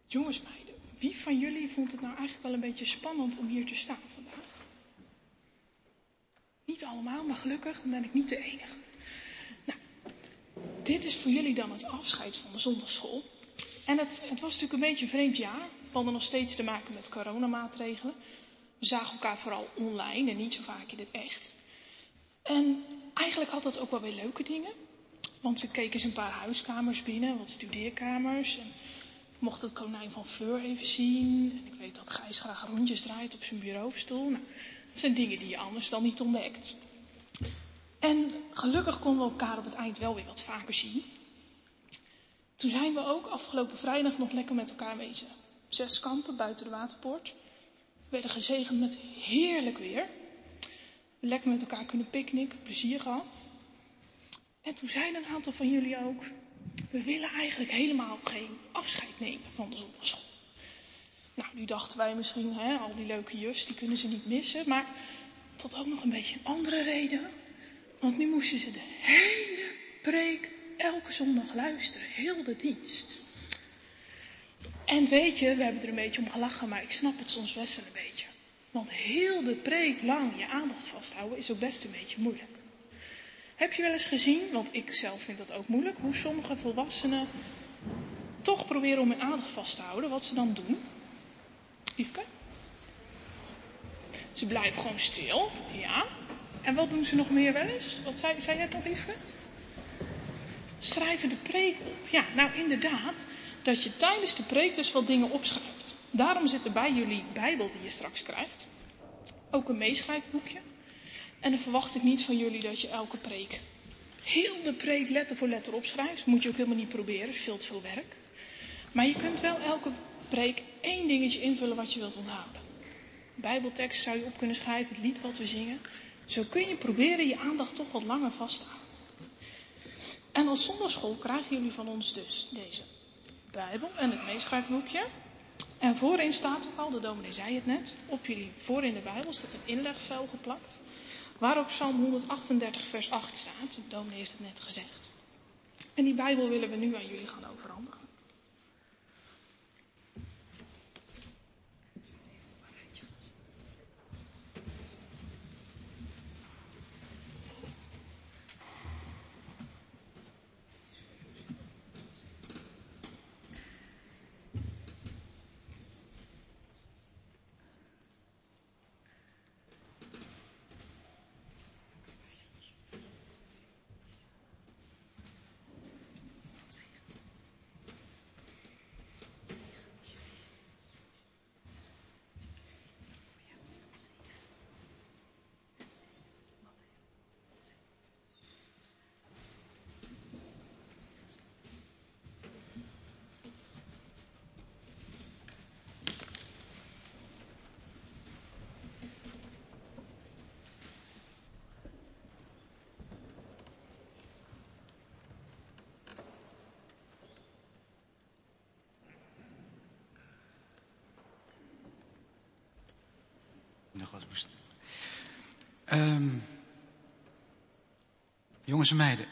Jongens, meiden, wie van jullie vond het nou eigenlijk wel een beetje spannend om hier te staan vandaag? Niet allemaal, maar gelukkig ben ik niet de enige. Nou, dit is voor jullie dan het afscheid van de zondagschool. En het was natuurlijk een beetje een vreemd jaar. We hadden nog steeds te maken met coronamaatregelen. We zagen elkaar vooral online en niet zo vaak in het echt. En eigenlijk had dat ook wel weer leuke dingen. Want we keken eens een paar huiskamers binnen, wat studeerkamers. En ik mocht het konijn van Fleur even zien. En ik weet dat Gijs graag rondjes draait op zijn bureaustoel. Nou, dat zijn dingen die je anders dan niet ontdekt. En gelukkig konden we elkaar op het eind wel weer wat vaker zien. Toen zijn we ook afgelopen vrijdag nog lekker met elkaar wezen. 6 kampen buiten de Waterpoort. We werden gezegend met heerlijk weer. Lekker met elkaar kunnen picknicken, plezier gehad. En toen zeiden een aantal van jullie ook, we willen eigenlijk helemaal geen afscheid nemen van de zondagschool. Nou, nu dachten wij misschien, al die leuke jufs, die kunnen ze niet missen. Maar het had ook nog een beetje een andere reden. Want nu moesten ze de hele preek elke zondag luisteren, heel de dienst. En weet je, we hebben er een beetje om gelachen, maar ik snap het soms best wel een beetje. Want heel de preek lang je aandacht vasthouden is ook best een beetje moeilijk. Heb je wel eens gezien, want ik zelf vind dat ook moeilijk, hoe sommige volwassenen toch proberen om hun aandacht vast te houden, wat ze dan doen? Liefke? Ze blijven gewoon stil, ja. En wat doen ze nog meer wel eens? Wat zei jij het nog, Liefke? Schrijven de preek op. Ja, nou inderdaad, dat je tijdens de preek dus wat dingen opschrijft. Daarom zit er bij jullie Bijbel die je straks krijgt ook een meeschrijfboekje. En dan verwacht ik niet van jullie dat je elke preek, heel de preek letter voor letter opschrijft. Dat moet je ook helemaal niet proberen, is veel te veel werk. Maar je kunt wel elke preek 1 dingetje invullen wat je wilt onthouden. Bijbeltekst zou je op kunnen schrijven, het lied wat we zingen. Zo kun je proberen je aandacht toch wat langer vast te houden. En als zondagschool krijgen jullie van ons dus deze Bijbel en het meeschrijfboekje. En voorin staat ook al, de dominee zei het net, op jullie voorin de Bijbel staat een inlegvel geplakt. Waarop Psalm 138 vers 8 staat. De dominee heeft het net gezegd. En die Bijbel willen we nu aan jullie gaan overhandigen. Nog wat jongens en meiden,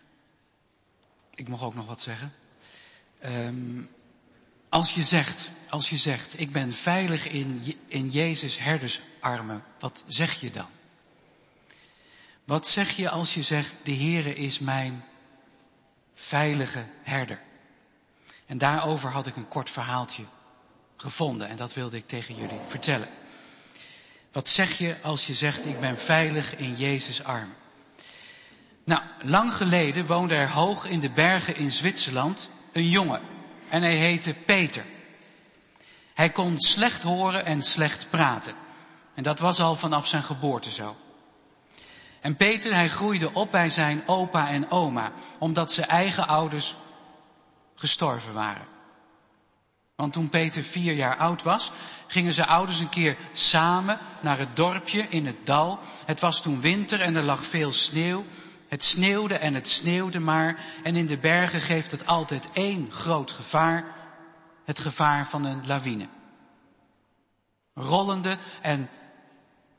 ik mag ook nog wat zeggen. Als je zegt, ik ben veilig in Jezus herdersarmen, wat zeg je dan? Wat zeg je als je zegt, de Heere is mijn veilige herder? En daarover had ik een kort verhaaltje gevonden en dat wilde ik tegen jullie vertellen. Wat zeg je als je zegt, ik ben veilig in Jezus' armen? Nou, lang geleden woonde er hoog in de bergen in Zwitserland een jongen. En hij heette Peter. Hij kon slecht horen en slecht praten. En dat was al vanaf zijn geboorte zo. En Peter, hij groeide op bij zijn opa en oma, omdat zijn eigen ouders gestorven waren. Want toen Peter 4 jaar oud was, gingen zijn ouders een keer samen naar het dorpje in het dal. Het was toen winter en er lag veel sneeuw. Het sneeuwde en het sneeuwde maar. En in de bergen geeft het altijd 1 groot gevaar. Het gevaar van een lawine. Rollende en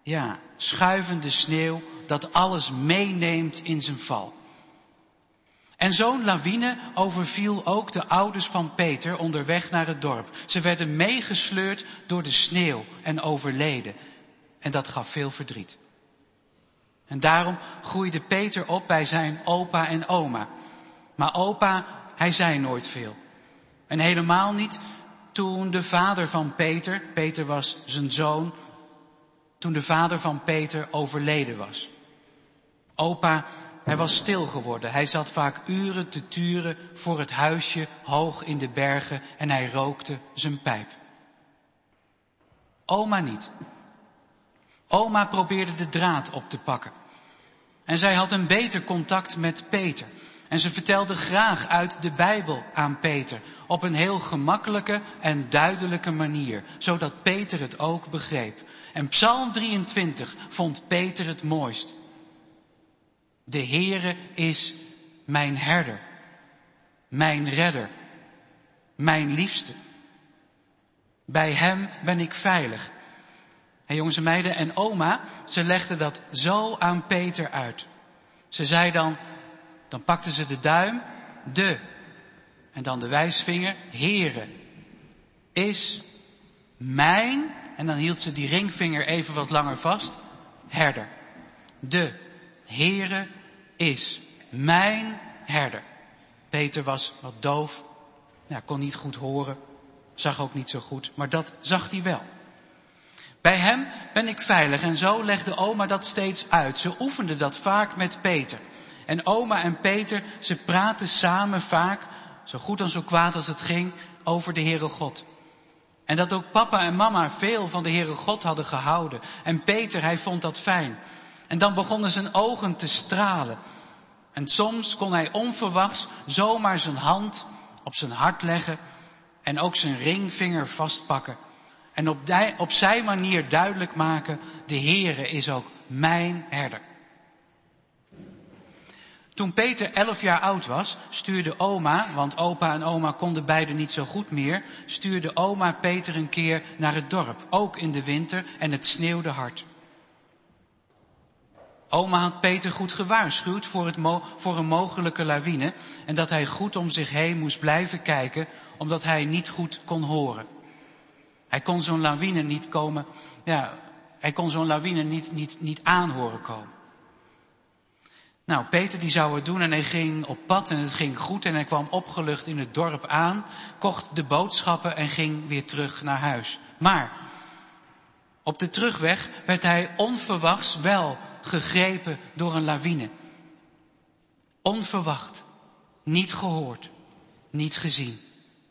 schuivende sneeuw dat alles meeneemt in zijn val. En zo'n lawine overviel ook de ouders van Peter onderweg naar het dorp. Ze werden meegesleurd door de sneeuw en overleden. En dat gaf veel verdriet. En daarom groeide Peter op bij zijn opa en oma. Maar opa, hij zei nooit veel. En helemaal niet toen de vader van Peter was zijn zoon, toen de vader van Peter overleden was. Opa, hij was stil geworden. Hij zat vaak uren te turen voor het huisje hoog in de bergen en hij rookte zijn pijp. Oma niet. Oma probeerde de draad op te pakken. En zij had een beter contact met Peter. En ze vertelde graag uit de Bijbel aan Peter. Op een heel gemakkelijke en duidelijke manier. Zodat Peter het ook begreep. En Psalm 23 vond Peter het mooist. De Heere is mijn herder. Mijn redder. Mijn liefste. Bij hem ben ik veilig. En jongens en meiden, en oma, ze legde dat zo aan Peter uit. Ze zei dan pakte ze de duim, en dan de wijsvinger, Heere, is mijn, en dan hield ze die ringvinger even wat langer vast, herder. De Heere is mijn herder. Peter was wat doof, kon niet goed horen, zag ook niet zo goed, maar dat zag hij wel. Bij hem ben ik veilig en zo legde oma dat steeds uit. Ze oefende dat vaak met Peter. En oma en Peter, ze praten samen vaak, zo goed en zo kwaad als het ging, over de Heere God. En dat ook papa en mama veel van de Heere God hadden gehouden. En Peter, hij vond dat fijn. En dan begonnen zijn ogen te stralen. En soms kon hij onverwachts zomaar zijn hand op zijn hart leggen en ook zijn ringvinger vastpakken. En op zijn manier duidelijk maken, de Heere is ook mijn herder. Toen Peter 11 jaar oud was, stuurde oma, want opa en oma konden beide niet zo goed meer, stuurde oma Peter een keer naar het dorp, ook in de winter, en het sneeuwde hard. Oma had Peter goed gewaarschuwd voor een mogelijke lawine en dat hij goed om zich heen moest blijven kijken, omdat hij niet goed kon horen. Hij kon zo'n lawine niet komen, hij kon zo'n lawine niet aanhoren komen. Nou, Peter die zou het doen en hij ging op pad en het ging goed en hij kwam opgelucht in het dorp aan, kocht de boodschappen en ging weer terug naar huis. Maar op de terugweg werd hij onverwachts wel gegrepen door een lawine. Onverwacht, niet gehoord, niet gezien.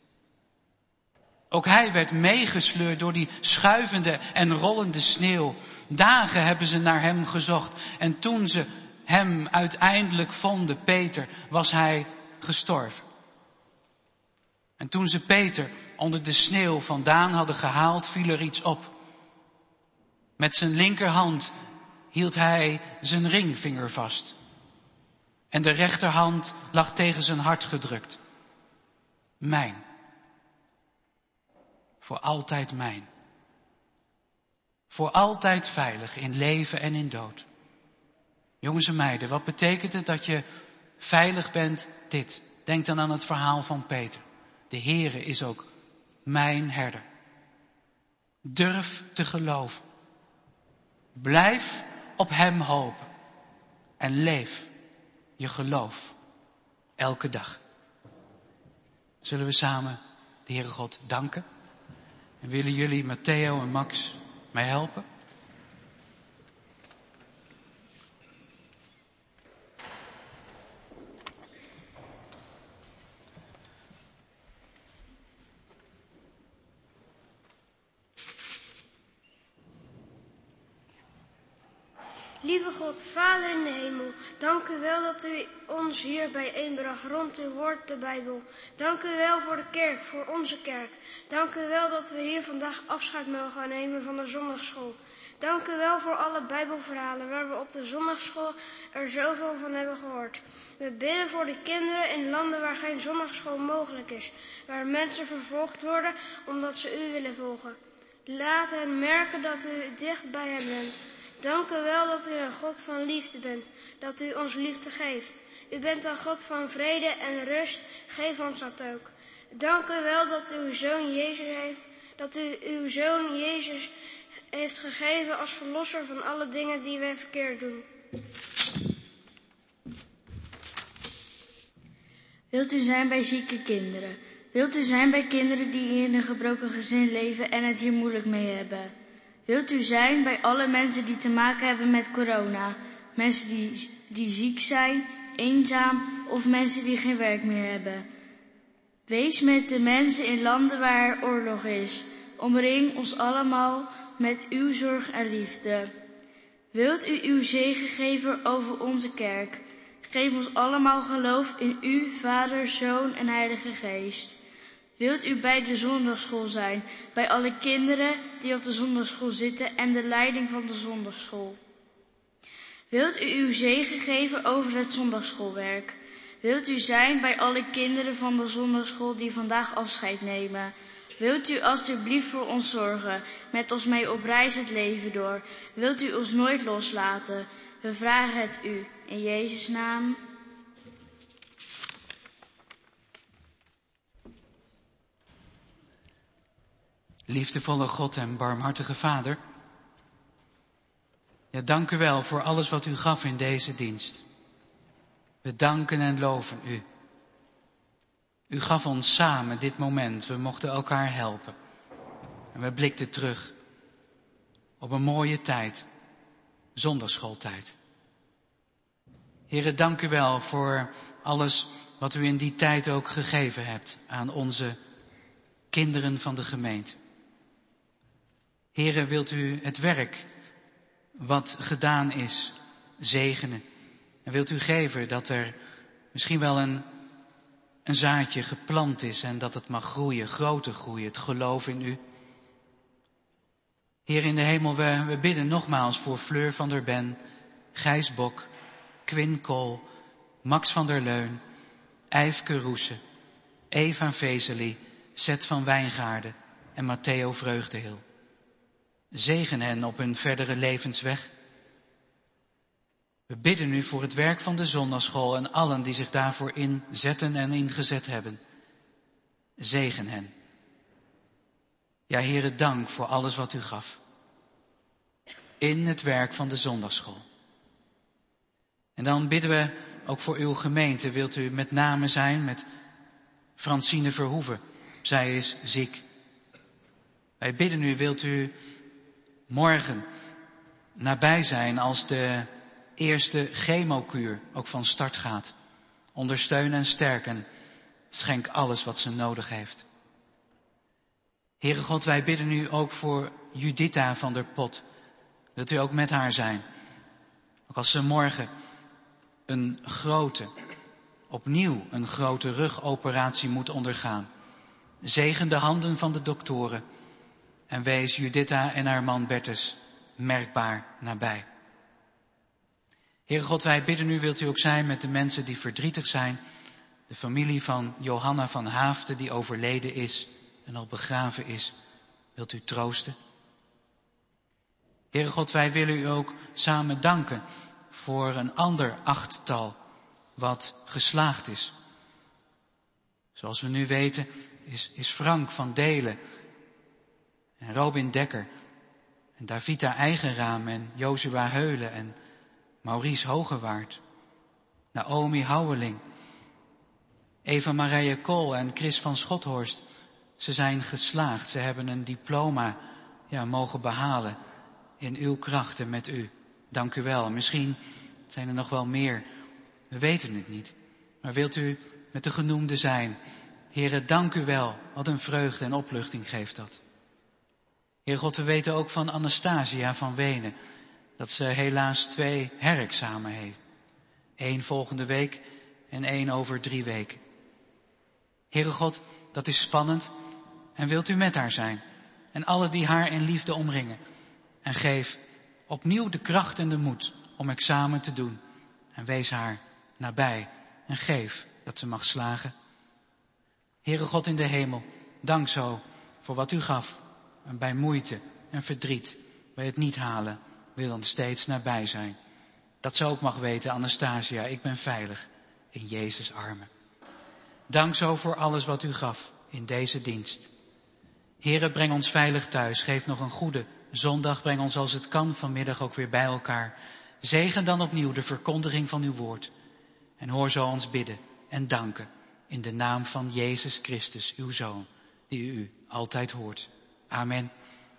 Ook hij werd meegesleurd door die schuivende en rollende sneeuw. Dagen hebben ze naar hem gezocht en toen ze hem uiteindelijk vonden, Peter, was hij gestorven. En toen ze Peter onder de sneeuw vandaan hadden gehaald, viel er iets op. Met zijn linkerhand hield hij zijn ringvinger vast. En de rechterhand lag tegen zijn hart gedrukt. Mijn. Voor altijd mijn. Voor altijd veilig in leven en in dood. Jongens en meiden, wat betekent het dat je veilig bent? Dit. Denk dan aan het verhaal van Peter. De Heere is ook mijn herder. Durf te geloven. Blijf op hem hopen. En leef je geloof elke dag. Zullen we samen de Heere God danken? En willen jullie, Matteo en Max, mij helpen? Lieve God, Vader in de hemel, dank u wel dat u ons hier bijeenbracht rond uw woord, de Bijbel. Dank u wel voor de kerk, voor onze kerk. Dank u wel dat we hier vandaag afscheid mogen nemen van de zondagschool. Dank u wel voor alle Bijbelverhalen waar we op de zondagschool er zoveel van hebben gehoord. We bidden voor de kinderen in landen waar geen zondagschool mogelijk is, waar mensen vervolgd worden omdat ze u willen volgen. Laat hen merken dat u dicht bij hen bent. Dank u wel dat u een God van liefde bent, dat u ons liefde geeft. U bent een God van vrede en rust. Geef ons dat ook. Dank u wel dat u uw zoon Jezus heeft gegeven als verlosser van alle dingen die wij verkeerd doen. Wilt u zijn bij zieke kinderen? Wilt u zijn bij kinderen die in een gebroken gezin leven en het hier moeilijk mee hebben? Wilt u zijn bij alle mensen die te maken hebben met corona? Mensen die ziek zijn, eenzaam of mensen die geen werk meer hebben? Wees met de mensen in landen waar er oorlog is. Omring ons allemaal met uw zorg en liefde. Wilt u uw zegen geven over onze kerk? Geef ons allemaal geloof in u, Vader, Zoon en Heilige Geest. Wilt u bij de zondagschool zijn, bij alle kinderen die op de zondagschool zitten en de leiding van de zondagschool? Wilt u uw zegen geven over het zondagschoolwerk? Wilt u zijn bij alle kinderen van de zondagschool die vandaag afscheid nemen? Wilt u alstublieft voor ons zorgen, met ons mee op reis het leven door? Wilt u ons nooit loslaten? We vragen het u, in Jezus' naam. Liefdevolle God en barmhartige Vader, ja, dank u wel voor alles wat u gaf in deze dienst. We danken en loven u. U gaf ons samen dit moment, we mochten elkaar helpen. En we blikten terug op een mooie tijd, zondagschooltijd. Heere, dank u wel voor alles wat u in die tijd ook gegeven hebt aan onze kinderen van de gemeente. Heere, wilt u het werk wat gedaan is zegenen. En wilt u geven dat er misschien wel een zaadje geplant is en dat het mag groeien, groter groeien, het geloof in u. Heer in de hemel, we bidden nogmaals voor Fleur van der Ben, Gijs Bok, Quinn Kool, Max van der Leun, Eifke Roese, Eva Vezeli, Seth van Wijngaarden en Matteo Vreugdehil. Zegen hen op hun verdere levensweg. We bidden u voor het werk van de zondagschool en allen die zich daarvoor inzetten en ingezet hebben. Zegen hen. Ja, Heere, dank voor alles wat u gaf. In het werk van de zondagschool. En dan bidden we ook voor uw gemeente. Wilt u met name zijn met Francine Verhoeven. Zij is ziek. Wij bidden u, wilt u morgen nabij zijn als de eerste chemokuur ook van start gaat. Ondersteun en sterken. Schenk alles wat ze nodig heeft. Heere God, wij bidden u ook voor Juditha van der Pot. Wilt u ook met haar zijn? Ook als ze morgen opnieuw een grote rugoperatie moet ondergaan. Zegen de handen van de doktoren. En wees Juditha en haar man Bertus merkbaar nabij. Heere God, wij bidden u, wilt u ook zijn met de mensen die verdrietig zijn. De familie van Johanna van Haafden die overleden is en al begraven is. Wilt u troosten? Heere God, wij willen u ook samen danken voor een ander 8-tal wat geslaagd is. Zoals we nu weten is Frank van Delen en Robin Dekker en Davita Eigenraam en Jozua Heulen en Maurice Hogewaard, Naomi Houweling, Eva Marije Kool en Chris van Schothorst. Ze zijn geslaagd, ze hebben een diploma mogen behalen in uw kracht en met u. Dank u wel. Misschien zijn er nog wel meer, we weten het niet. Maar wilt u met de genoemde zijn? Heere, dank u wel. Wat een vreugde en opluchting geeft dat. Heer God, we weten ook van Anastasia van Wenen dat ze helaas 2 herexamen heeft. 1 volgende week en 1 over 3 weken. Heere God, dat is spannend en wilt u met haar zijn. En alle die haar in liefde omringen. En geef opnieuw de kracht en de moed om examen te doen. En wees haar nabij en geef dat ze mag slagen. Heere God in de hemel, dank zo voor wat u gaf. En bij moeite en verdriet, bij het niet halen, wil dan steeds nabij zijn. Dat ze ook mag weten, Anastasia, ik ben veilig. in Jezus' armen. Dank zo voor alles wat u gaf in deze dienst. Heere, breng ons veilig thuis. Geef nog een goede zondag. Breng ons als het kan vanmiddag ook weer bij elkaar. Zegen dan opnieuw de verkondiging van uw woord. En hoor zo ons bidden en danken in de naam van Jezus Christus, uw Zoon, die u altijd hoort. Amen.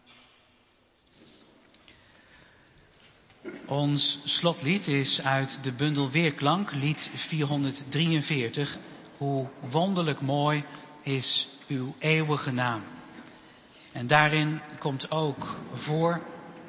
Ons slotlied is uit de bundel Weerklank, lied 443. Hoe wonderlijk mooi is uw eeuwige naam. En daarin komt ook voor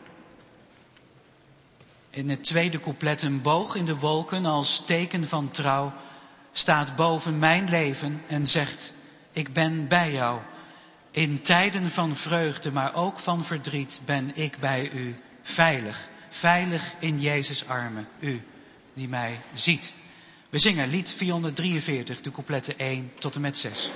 in het tweede couplet: een boog in de wolken als teken van trouw staat boven mijn leven en zegt: ik ben bij jou. In tijden van vreugde, maar ook van verdriet, ben ik bij u veilig. Veilig in Jezus' armen, u die mij ziet. We zingen lied 443, de coupletten 1 tot en met 6.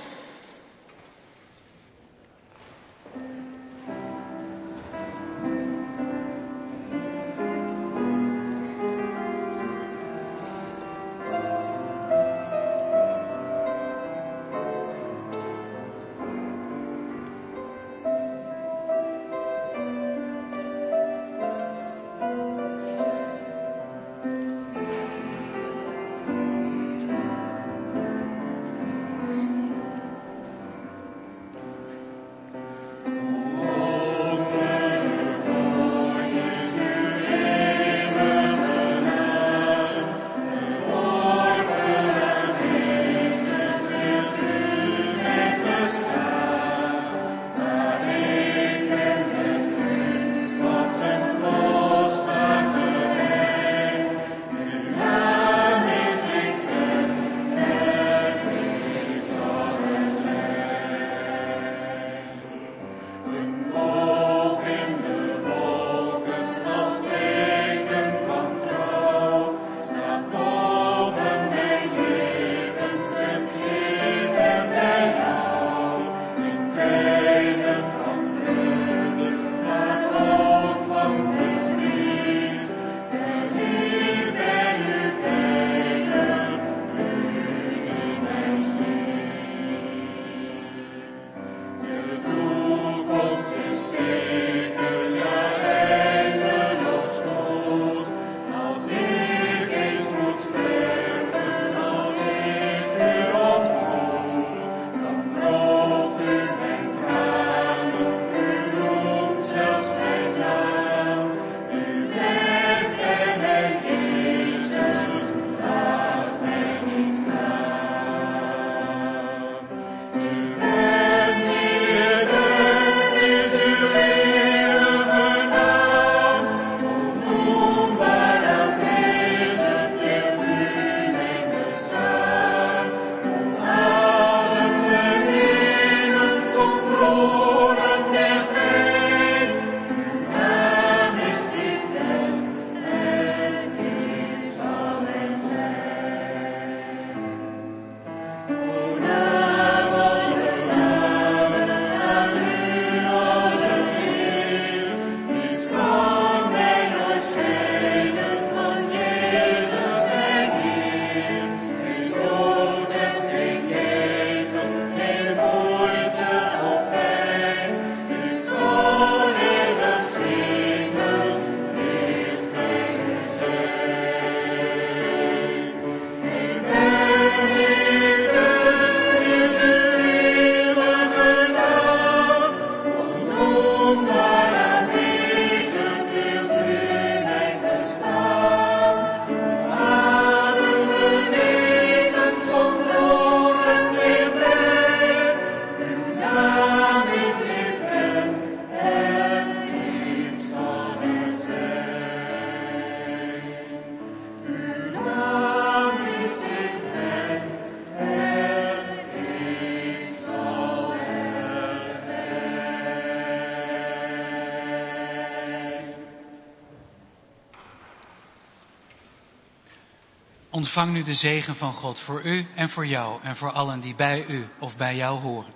Ontvang nu de zegen van God voor u en voor jou en voor allen die bij u of bij jou horen.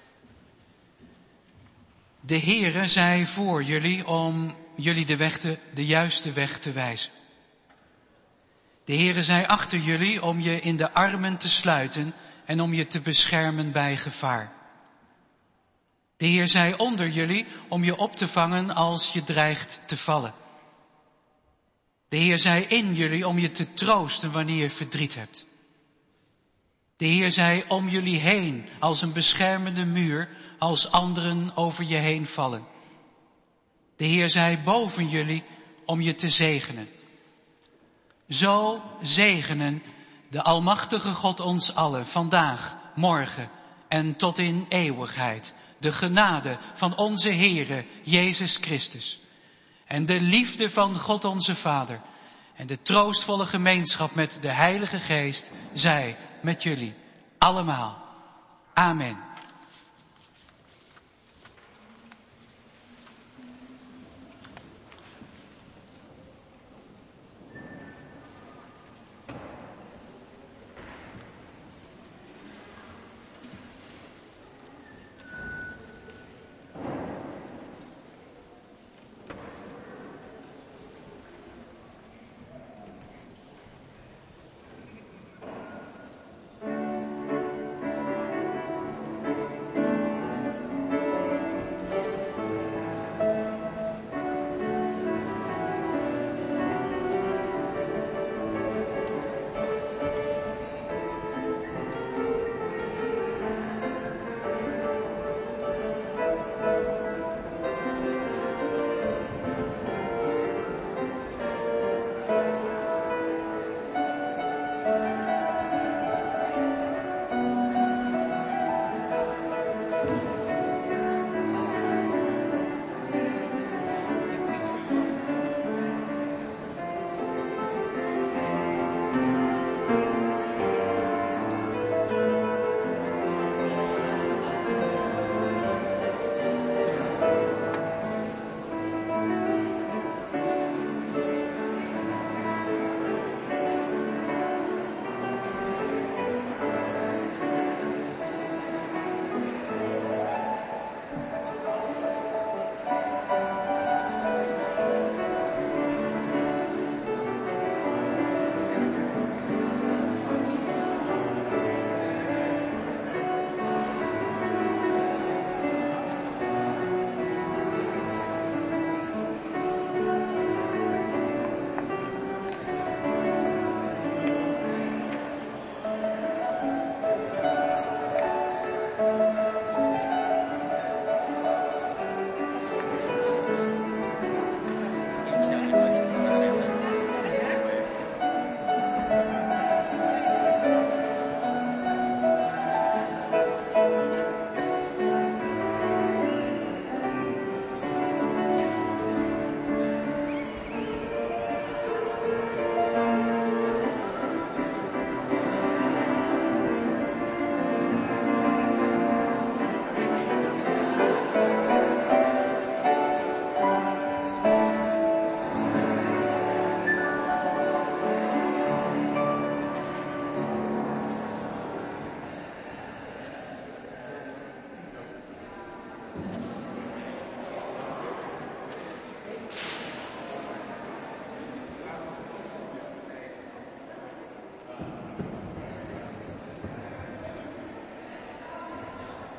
De Heere zij voor jullie om jullie de juiste weg te wijzen. De Heere zij achter jullie om je in de armen te sluiten en om je te beschermen bij gevaar. De Heer zij onder jullie om je op te vangen als je dreigt te vallen. De Heer zij in jullie om je te troosten wanneer je verdriet hebt. De Heer zij om jullie heen als een beschermende muur als anderen over je heen vallen. De Heer zij boven jullie om je te zegenen. Zo zegenen de Almachtige God ons allen, vandaag, morgen en tot in eeuwigheid. De genade van onze Heere Jezus Christus en de liefde van God onze Vader en de troostvolle gemeenschap met de Heilige Geest zij met jullie allemaal. Amen.